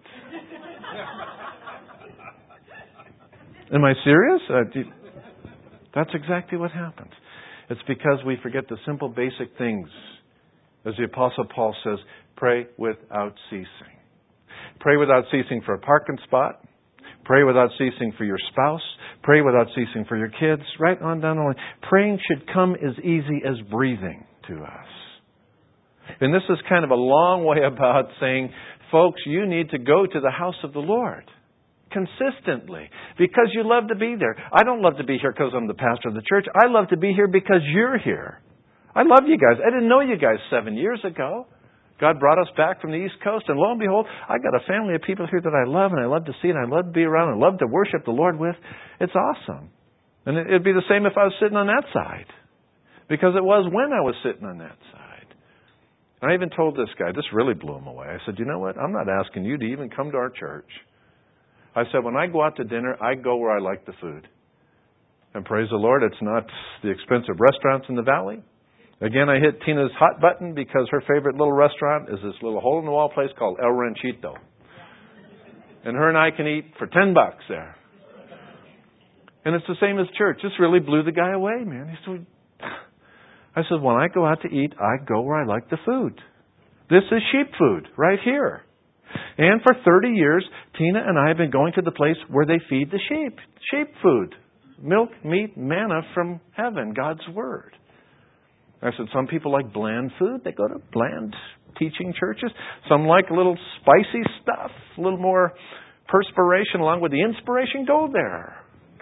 S1: Am I serious? That's exactly what happens. It's because we forget the simple basic things. As the Apostle Paul says, pray without ceasing. Pray without ceasing for a parking spot. Pray without ceasing for your spouse. Pray without ceasing for your kids. Right on down the line. Praying should come as easy as breathing to us. And this is kind of a long way about saying, folks, you need to go to the house of the Lord consistently because you love to be there. I don't love to be here because I'm the pastor of the church. I love to be here because you're here. I love you guys. I didn't know you guys 7 years ago. God brought us back from the East Coast, and lo and behold, I got a family of people here that I love, and I love to see, and I love to be around, and I love to worship the Lord with. It's awesome. And it'd be the same if I was sitting on that side, because it was when I was sitting on that side. And I even told this guy, this really blew him away. I said, you know what? I'm not asking you to even come to our church. I said, when I go out to dinner, I go where I like the food. And praise the Lord, it's not the expensive restaurants in the valley. Again, I hit Tina's hot button because her favorite little restaurant is this little hole-in-the-wall place called El Ranchito. And her and I can eat for $10 there. And it's the same as church. This really blew the guy away, man. I said, when I go out to eat, I go where I like the food. This is sheep food right here. And for 30 years, Tina and I have been going to the place where they feed the sheep. Sheep food. Milk, meat, manna from heaven, God's Word. I said, some people like bland food. They go to bland teaching churches. Some like a little spicy stuff, a little more perspiration along with the inspiration. Go there.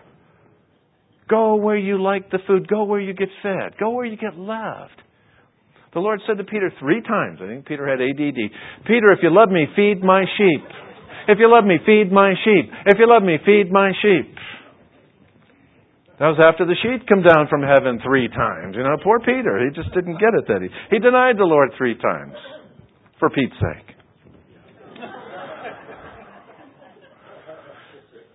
S1: Go where you like the food. Go where you get fed. Go where you get loved. The Lord said to Peter 3 times, I think Peter had ADD, Peter, if you love me, feed my sheep. If you love me, feed my sheep. If you love me, feed my sheep. That was after the sheet come down from heaven 3 times. You know, poor Peter. He just didn't get it that he denied the Lord 3 times. For Pete's sake.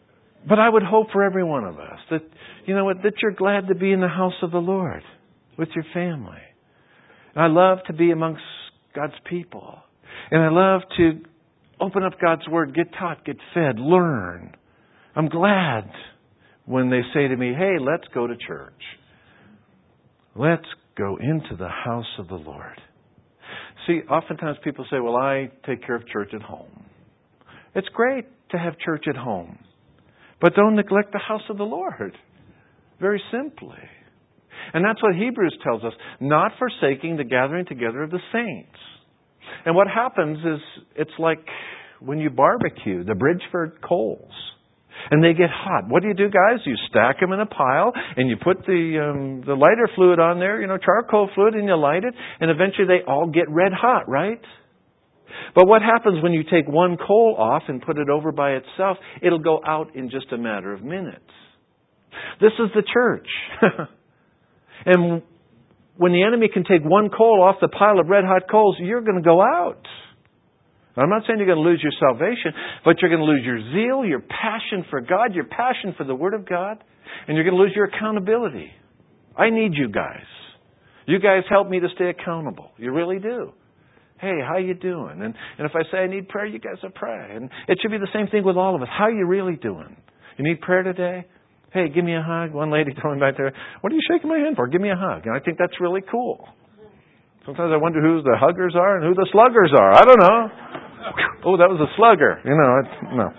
S1: But I would hope for every one of us that, that you're glad to be in the house of the Lord with your family. And I love to be amongst God's people. And I love to open up God's Word, get taught, get fed, learn. I'm glad when they say to me, hey, let's go to church. Let's go into the house of the Lord. See, oftentimes people say, well, I take care of church at home. It's great to have church at home. But don't neglect the house of the Lord. Very simply. And that's what Hebrews tells us. Not forsaking the gathering together of the saints. And what happens is, it's like when you barbecue, the Bridgeford coals. And they get hot. What do, guys? You stack them in a pile, and you put the lighter fluid on there, charcoal fluid, and you light it, and eventually they all get red hot, right? But what happens when you take one coal off and put it over by itself? It'll go out in just a matter of minutes. This is the church. And when the enemy can take one coal off the pile of red hot coals, you're going to go out. I'm not saying you're going to lose your salvation, but you're going to lose your zeal, your passion for God, your passion for the Word of God, and you're going to lose your accountability. I need you guys. You guys help me to stay accountable. You really do. Hey, how you doing? And if I say I need prayer, you guys will pray. And it should be the same thing with all of us. How are you really doing? You need prayer today? Hey, give me a hug. One lady told me back there, what are you shaking my hand for? Give me a hug. And I think that's really cool. Sometimes I wonder who the huggers are and who the sluggers are. I don't know. Oh, that was a slugger. No.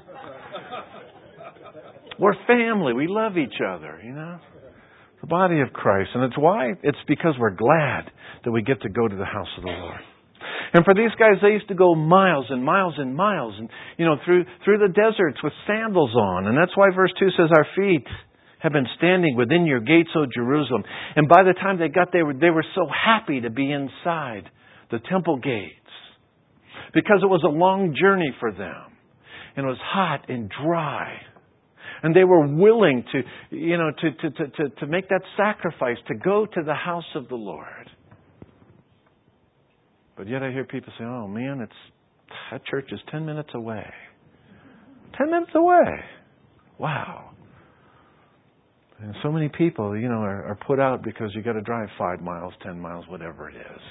S1: We're family. We love each other, The body of Christ. And it's because we're glad that we get to go to the house of the Lord. And for these guys, they used to go miles and miles and miles and, through the deserts with sandals on. And that's why verse 2 says, our feet have been standing within your gates, O Jerusalem. And by the time they got there, they were so happy to be inside the temple gates. Because it was a long journey for them. And it was hot and dry. And they were willing to make that sacrifice to go to the house of the Lord. But yet I hear people say, oh man, that church is 10 minutes away. 10 minutes away. Wow. And so many people, are put out because you got to drive 5 miles, 10 miles, whatever it is.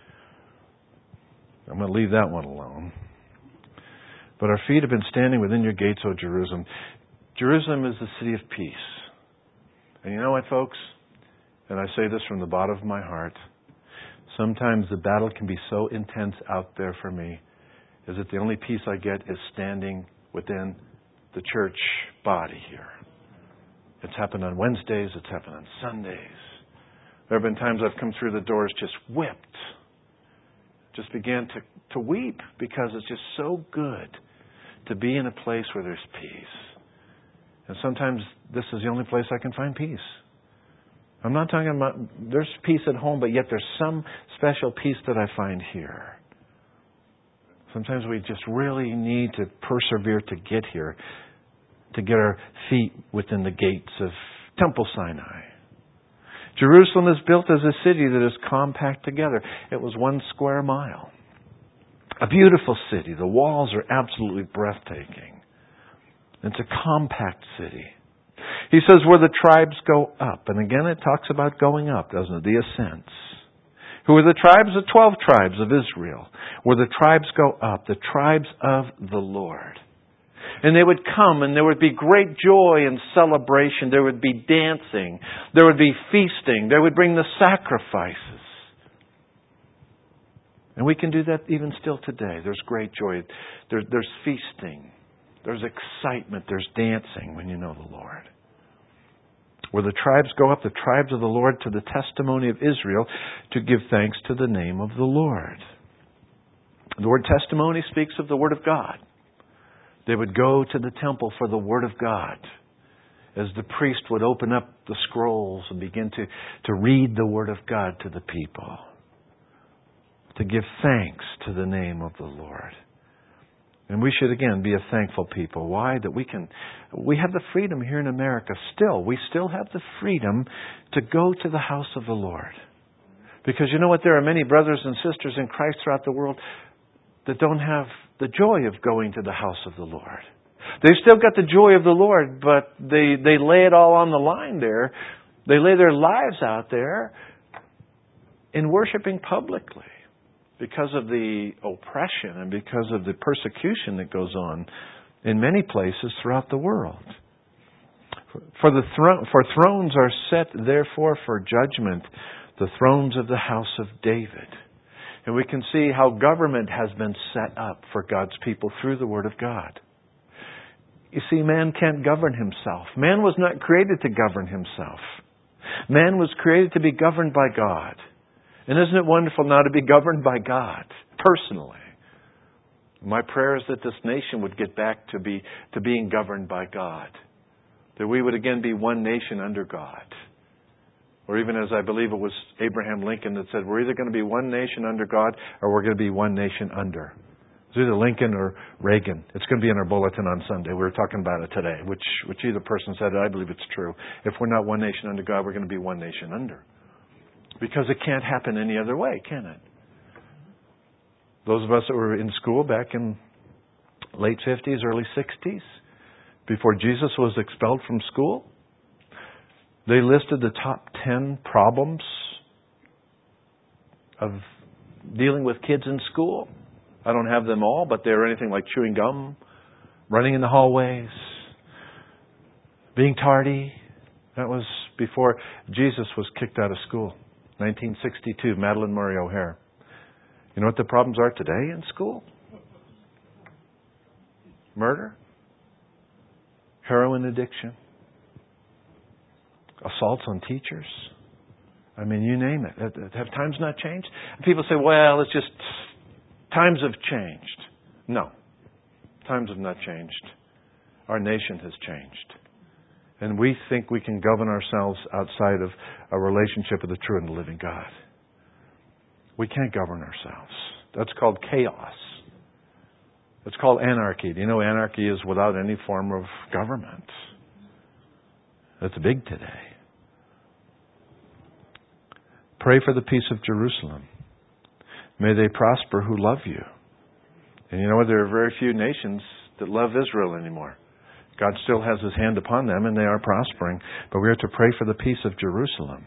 S1: I'm going to leave that one alone. But our feet have been standing within your gates, O Jerusalem. Jerusalem is the city of peace. And you know what, folks? And I say this from the bottom of my heart. Sometimes the battle can be so intense out there for me, is that the only peace I get is standing within the church body here. It's happened on Wednesdays. It's happened on Sundays. There have been times I've come through the doors just whipped. Just began to weep because it's just so good to be in a place where there's peace. And sometimes this is the only place I can find peace. I'm not talking about there's peace at home, but yet there's some special peace that I find here. Sometimes we just really need to persevere to get here, to get our feet within the gates of Temple Sinai. Jerusalem is built as a city that is compact together. It was 1 square mile. A beautiful city. The walls are absolutely breathtaking. It's a compact city. He says where the tribes go up. And again, it talks about going up, doesn't it? The ascents. Who are the tribes? The 12 tribes of Israel. Where the tribes go up. The tribes of the Lord. And they would come and there would be great joy and celebration. There would be dancing. There would be feasting. They would bring the sacrifices. And we can do that even still today. There's great joy. There's feasting. There's excitement. There's dancing when you know the Lord. Where the tribes go up, the tribes of the Lord, to the testimony of Israel, to give thanks to the name of the Lord. The word testimony speaks of the Word of God. They would go to the temple for the Word of God. As the priest would open up the scrolls and begin to read the Word of God to the people. To give thanks to the name of the Lord. And we should again be a thankful people. Why? That we have the freedom here in America still. We still have the freedom to go to the house of the Lord. Because you know what? There are many brothers and sisters in Christ throughout the world that don't have the joy of going to the house of the Lord. They've still got the joy of the Lord, but they lay it all on the line there. They lay their lives out there in worshiping publicly because of the oppression and because of the persecution that goes on in many places throughout the world. For thrones are set, therefore, for judgment, the thrones of the house of David. And we can see how government has been set up for God's people through the Word of God. You see, man can't govern himself. Man was not created to govern himself. Man was created to be governed by God. And isn't it wonderful now to be governed by God, personally? My prayer is that this nation would get back to being governed by God. That we would again be one nation under God. Or even as I believe it was Abraham Lincoln that said, we're either going to be one nation under God or we're going to be one nation under. It's either Lincoln or Reagan. It's going to be in our bulletin on Sunday. We were talking about it today, which either person said it. I believe it's true. If we're not one nation under God, we're going to be one nation under. Because it can't happen any other way, can it? Those of us that were in school back in late 50s, early 60s, before Jesus was expelled from school, they listed the top 10 problems of dealing with kids in school. I don't have them all, but they're anything like chewing gum, running in the hallways, being tardy. That was before Jesus was kicked out of school. 1962, Madalyn Murray O'Hair. You know what the problems are today in school? Murder, heroin addiction, assaults on teachers. I mean, you name it. Have times not changed? And people say, well, it's just times have changed. No, times have not changed. Our nation has changed. And we think we can govern ourselves outside of a relationship with the true and the living God. We can't govern ourselves. That's called chaos. It's called anarchy. Do you know anarchy is without any form of government? That's big today. Pray for the peace of Jerusalem. May they prosper who love you. And you know what? There are very few nations that love Israel anymore. God still has His hand upon them and they are prospering. But we are to pray for the peace of Jerusalem.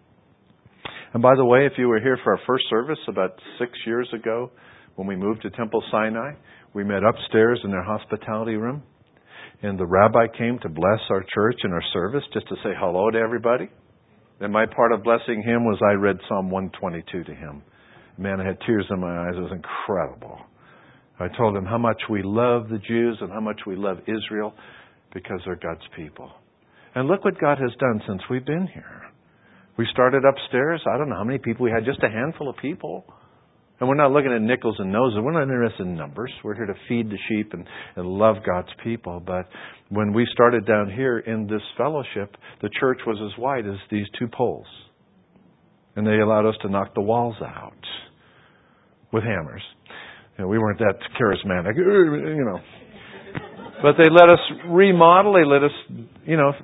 S1: And by the way, if you were here for our first service about 6 years ago, when we moved to Temple Sinai, we met upstairs in their hospitality room. And the rabbi came to bless our church and our service, just to say hello to everybody. And my part of blessing him was I read Psalm 122 to him. Man, I had tears in my eyes. It was incredible. I told him how much we love the Jews and how much we love Israel because they're God's people. And look what God has done since we've been here. We started upstairs. I don't know how many people we had, just a handful of people. And we're not looking at nickels and noses. We're not interested in numbers. We're here to feed the sheep and love God's people. But when we started down here in this fellowship, the church was as wide as these 2 poles. And they allowed us to knock the walls out with hammers. You know, we weren't that charismatic, you know. But they let us remodel. They let us,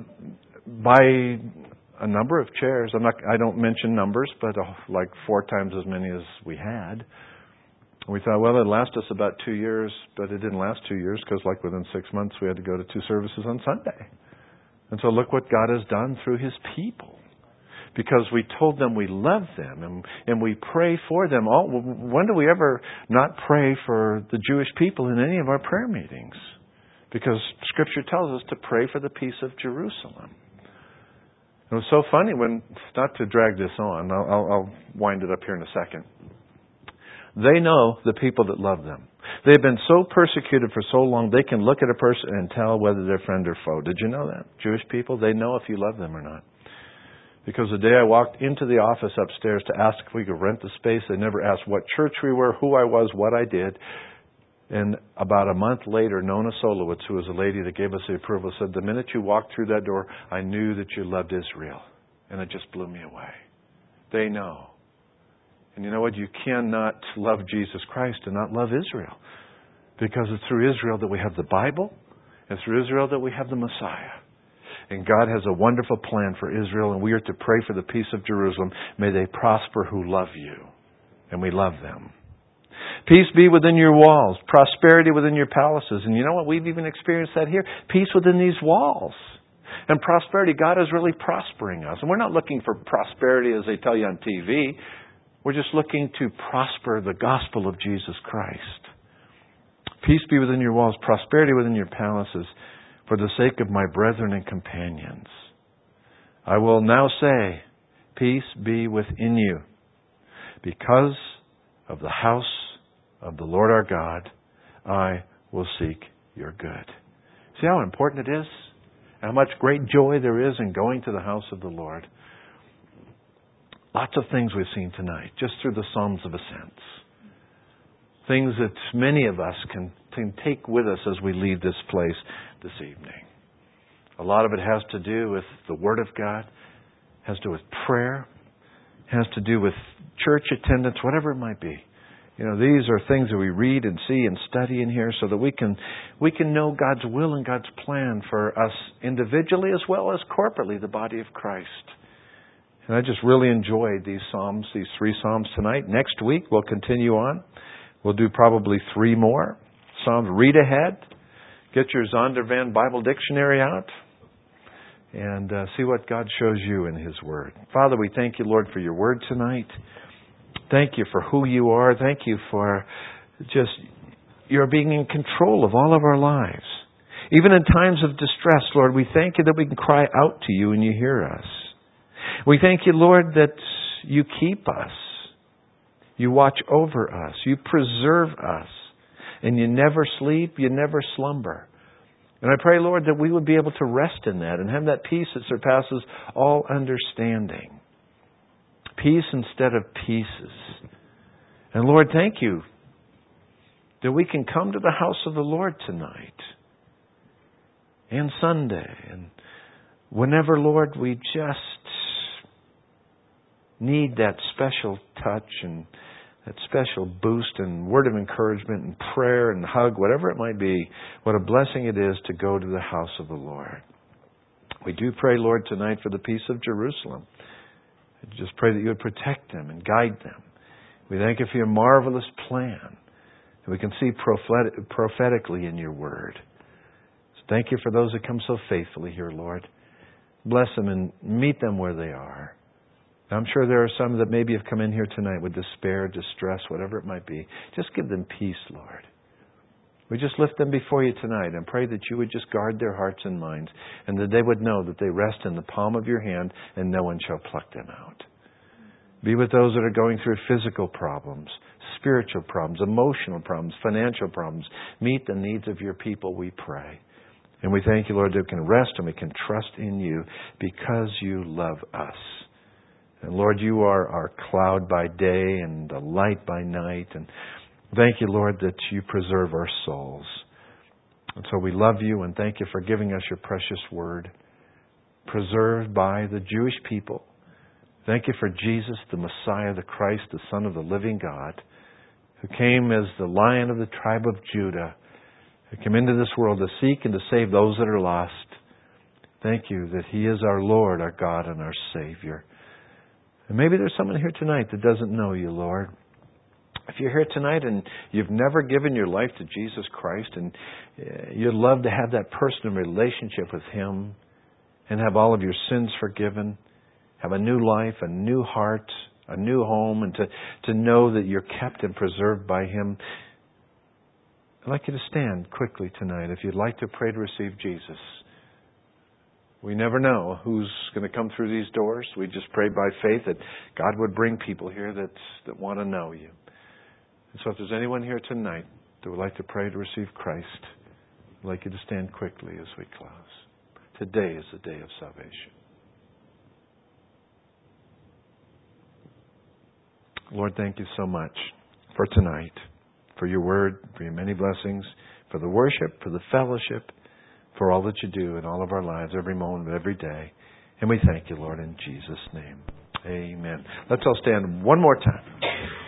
S1: buy a number of chairs. I don't mention numbers, but like 4 times as many as we had. We thought, well, it'd last us about 2 years, but it didn't last 2 years because like within 6 months we had to go to 2 services on Sunday. And so look what God has done through His people. Because we told them we love them and we pray for them. When do we ever not pray for the Jewish people in any of our prayer meetings? Because Scripture tells us to pray for the peace of Jerusalem. It was so funny not to drag this on, I'll wind it up here in a second. They know the people that love them. They've been so persecuted for so long, they can look at a person and tell whether they're friend or foe. Did you know that? Jewish people, they know if you love them or not. Because the day I walked into the office upstairs to ask if we could rent the space, they never asked what church we were, who I was, what I did. And about a month later, Nona Solowitz, who was a lady that gave us the approval, said, the minute you walked through that door, I knew that you loved Israel. And it just blew me away. They know. And you know what? You cannot love Jesus Christ and not love Israel. Because it's through Israel that we have the Bible. And through Israel that we have the Messiah. And God has a wonderful plan for Israel. And we are to pray for the peace of Jerusalem. May they prosper who love you. And we love them. Peace be within your walls. Prosperity within your palaces. And you know what? We've even experienced that here. Peace within these walls. And prosperity. God is really prospering us. And we're not looking for prosperity as they tell you on TV. We're just looking to prosper the gospel of Jesus Christ. Peace be within your walls. Prosperity within your palaces. For the sake of my brethren and companions. I will now say, peace be within you. Because of the house of the Lord our God, I will seek your good. See how important it is? How much great joy there is in going to the house of the Lord. Lots of things we've seen tonight, just through the Psalms of Ascents. Things that many of us can take with us as we leave this place this evening. A lot of it has to do with the Word of God, has to do with prayer, has to do with church attendance, whatever it might be. You know, these are things that we read and see and study in here so that we can know God's will and God's plan for us individually as well as corporately, the body of Christ. And I just really enjoyed these Psalms, these 3 Psalms tonight. Next week we'll continue on. We'll do probably 3 more Psalms. Read ahead. Get your Zondervan Bible Dictionary out. And see what God shows you in His Word. Father, we thank you, Lord, for your Word tonight. Thank you for who you are. Thank you for just your being in control of all of our lives. Even in times of distress, Lord, we thank you that we can cry out to you and you hear us. We thank you, Lord, that you keep us. You watch over us. You preserve us. And you never sleep. You never slumber. And I pray, Lord, that we would be able to rest in that and have that peace that surpasses all understanding. Peace instead of pieces. And Lord, thank you that we can come to the house of the Lord tonight and Sunday. And whenever, Lord, we just need that special touch and that special boost and word of encouragement and prayer and hug, whatever it might be, what a blessing it is to go to the house of the Lord. We do pray, Lord, tonight for the peace of Jerusalem. I just pray that you would protect them and guide them. We thank you for your marvelous plan that we can see prophetically in your word. So thank you for those that come so faithfully here, Lord. Bless them and meet them where they are. I'm sure there are some that maybe have come in here tonight with despair, distress, whatever it might be. Just give them peace, Lord. We just lift them before you tonight and pray that you would just guard their hearts and minds and that they would know that they rest in the palm of your hand and no one shall pluck them out. Be with those that are going through physical problems, spiritual problems, emotional problems, financial problems. Meet the needs of your people, we pray. And we thank you, Lord, that we can rest and we can trust in you because you love us. And Lord, you are our cloud by day and the light by night. And thank you, Lord, that you preserve our souls. And so we love you and thank you for giving us your precious word, preserved by the Jewish people. Thank you for Jesus, the Messiah, the Christ, the Son of the living God, who came as the Lion of the tribe of Judah, who came into this world to seek and to save those that are lost. Thank you that He is our Lord, our God, and our Savior. And maybe there's someone here tonight that doesn't know you, Lord. If you're here tonight and you've never given your life to Jesus Christ and you'd love to have that personal relationship with Him and have all of your sins forgiven, have a new life, a new heart, a new home, and to know that you're kept and preserved by Him, I'd like you to stand quickly tonight if you'd like to pray to receive Jesus. We never know who's going to come through these doors. We just pray by faith that God would bring people here that want to know you. And so if there's anyone here tonight that would like to pray to receive Christ, I'd like you to stand quickly as we close. Today is the day of salvation. Lord, thank you so much for tonight, for your word, for your many blessings, for the worship, for the fellowship, for all that you do in all of our lives, every moment of every day. And we thank you, Lord, in Jesus' name. Amen. Let's all stand one more time.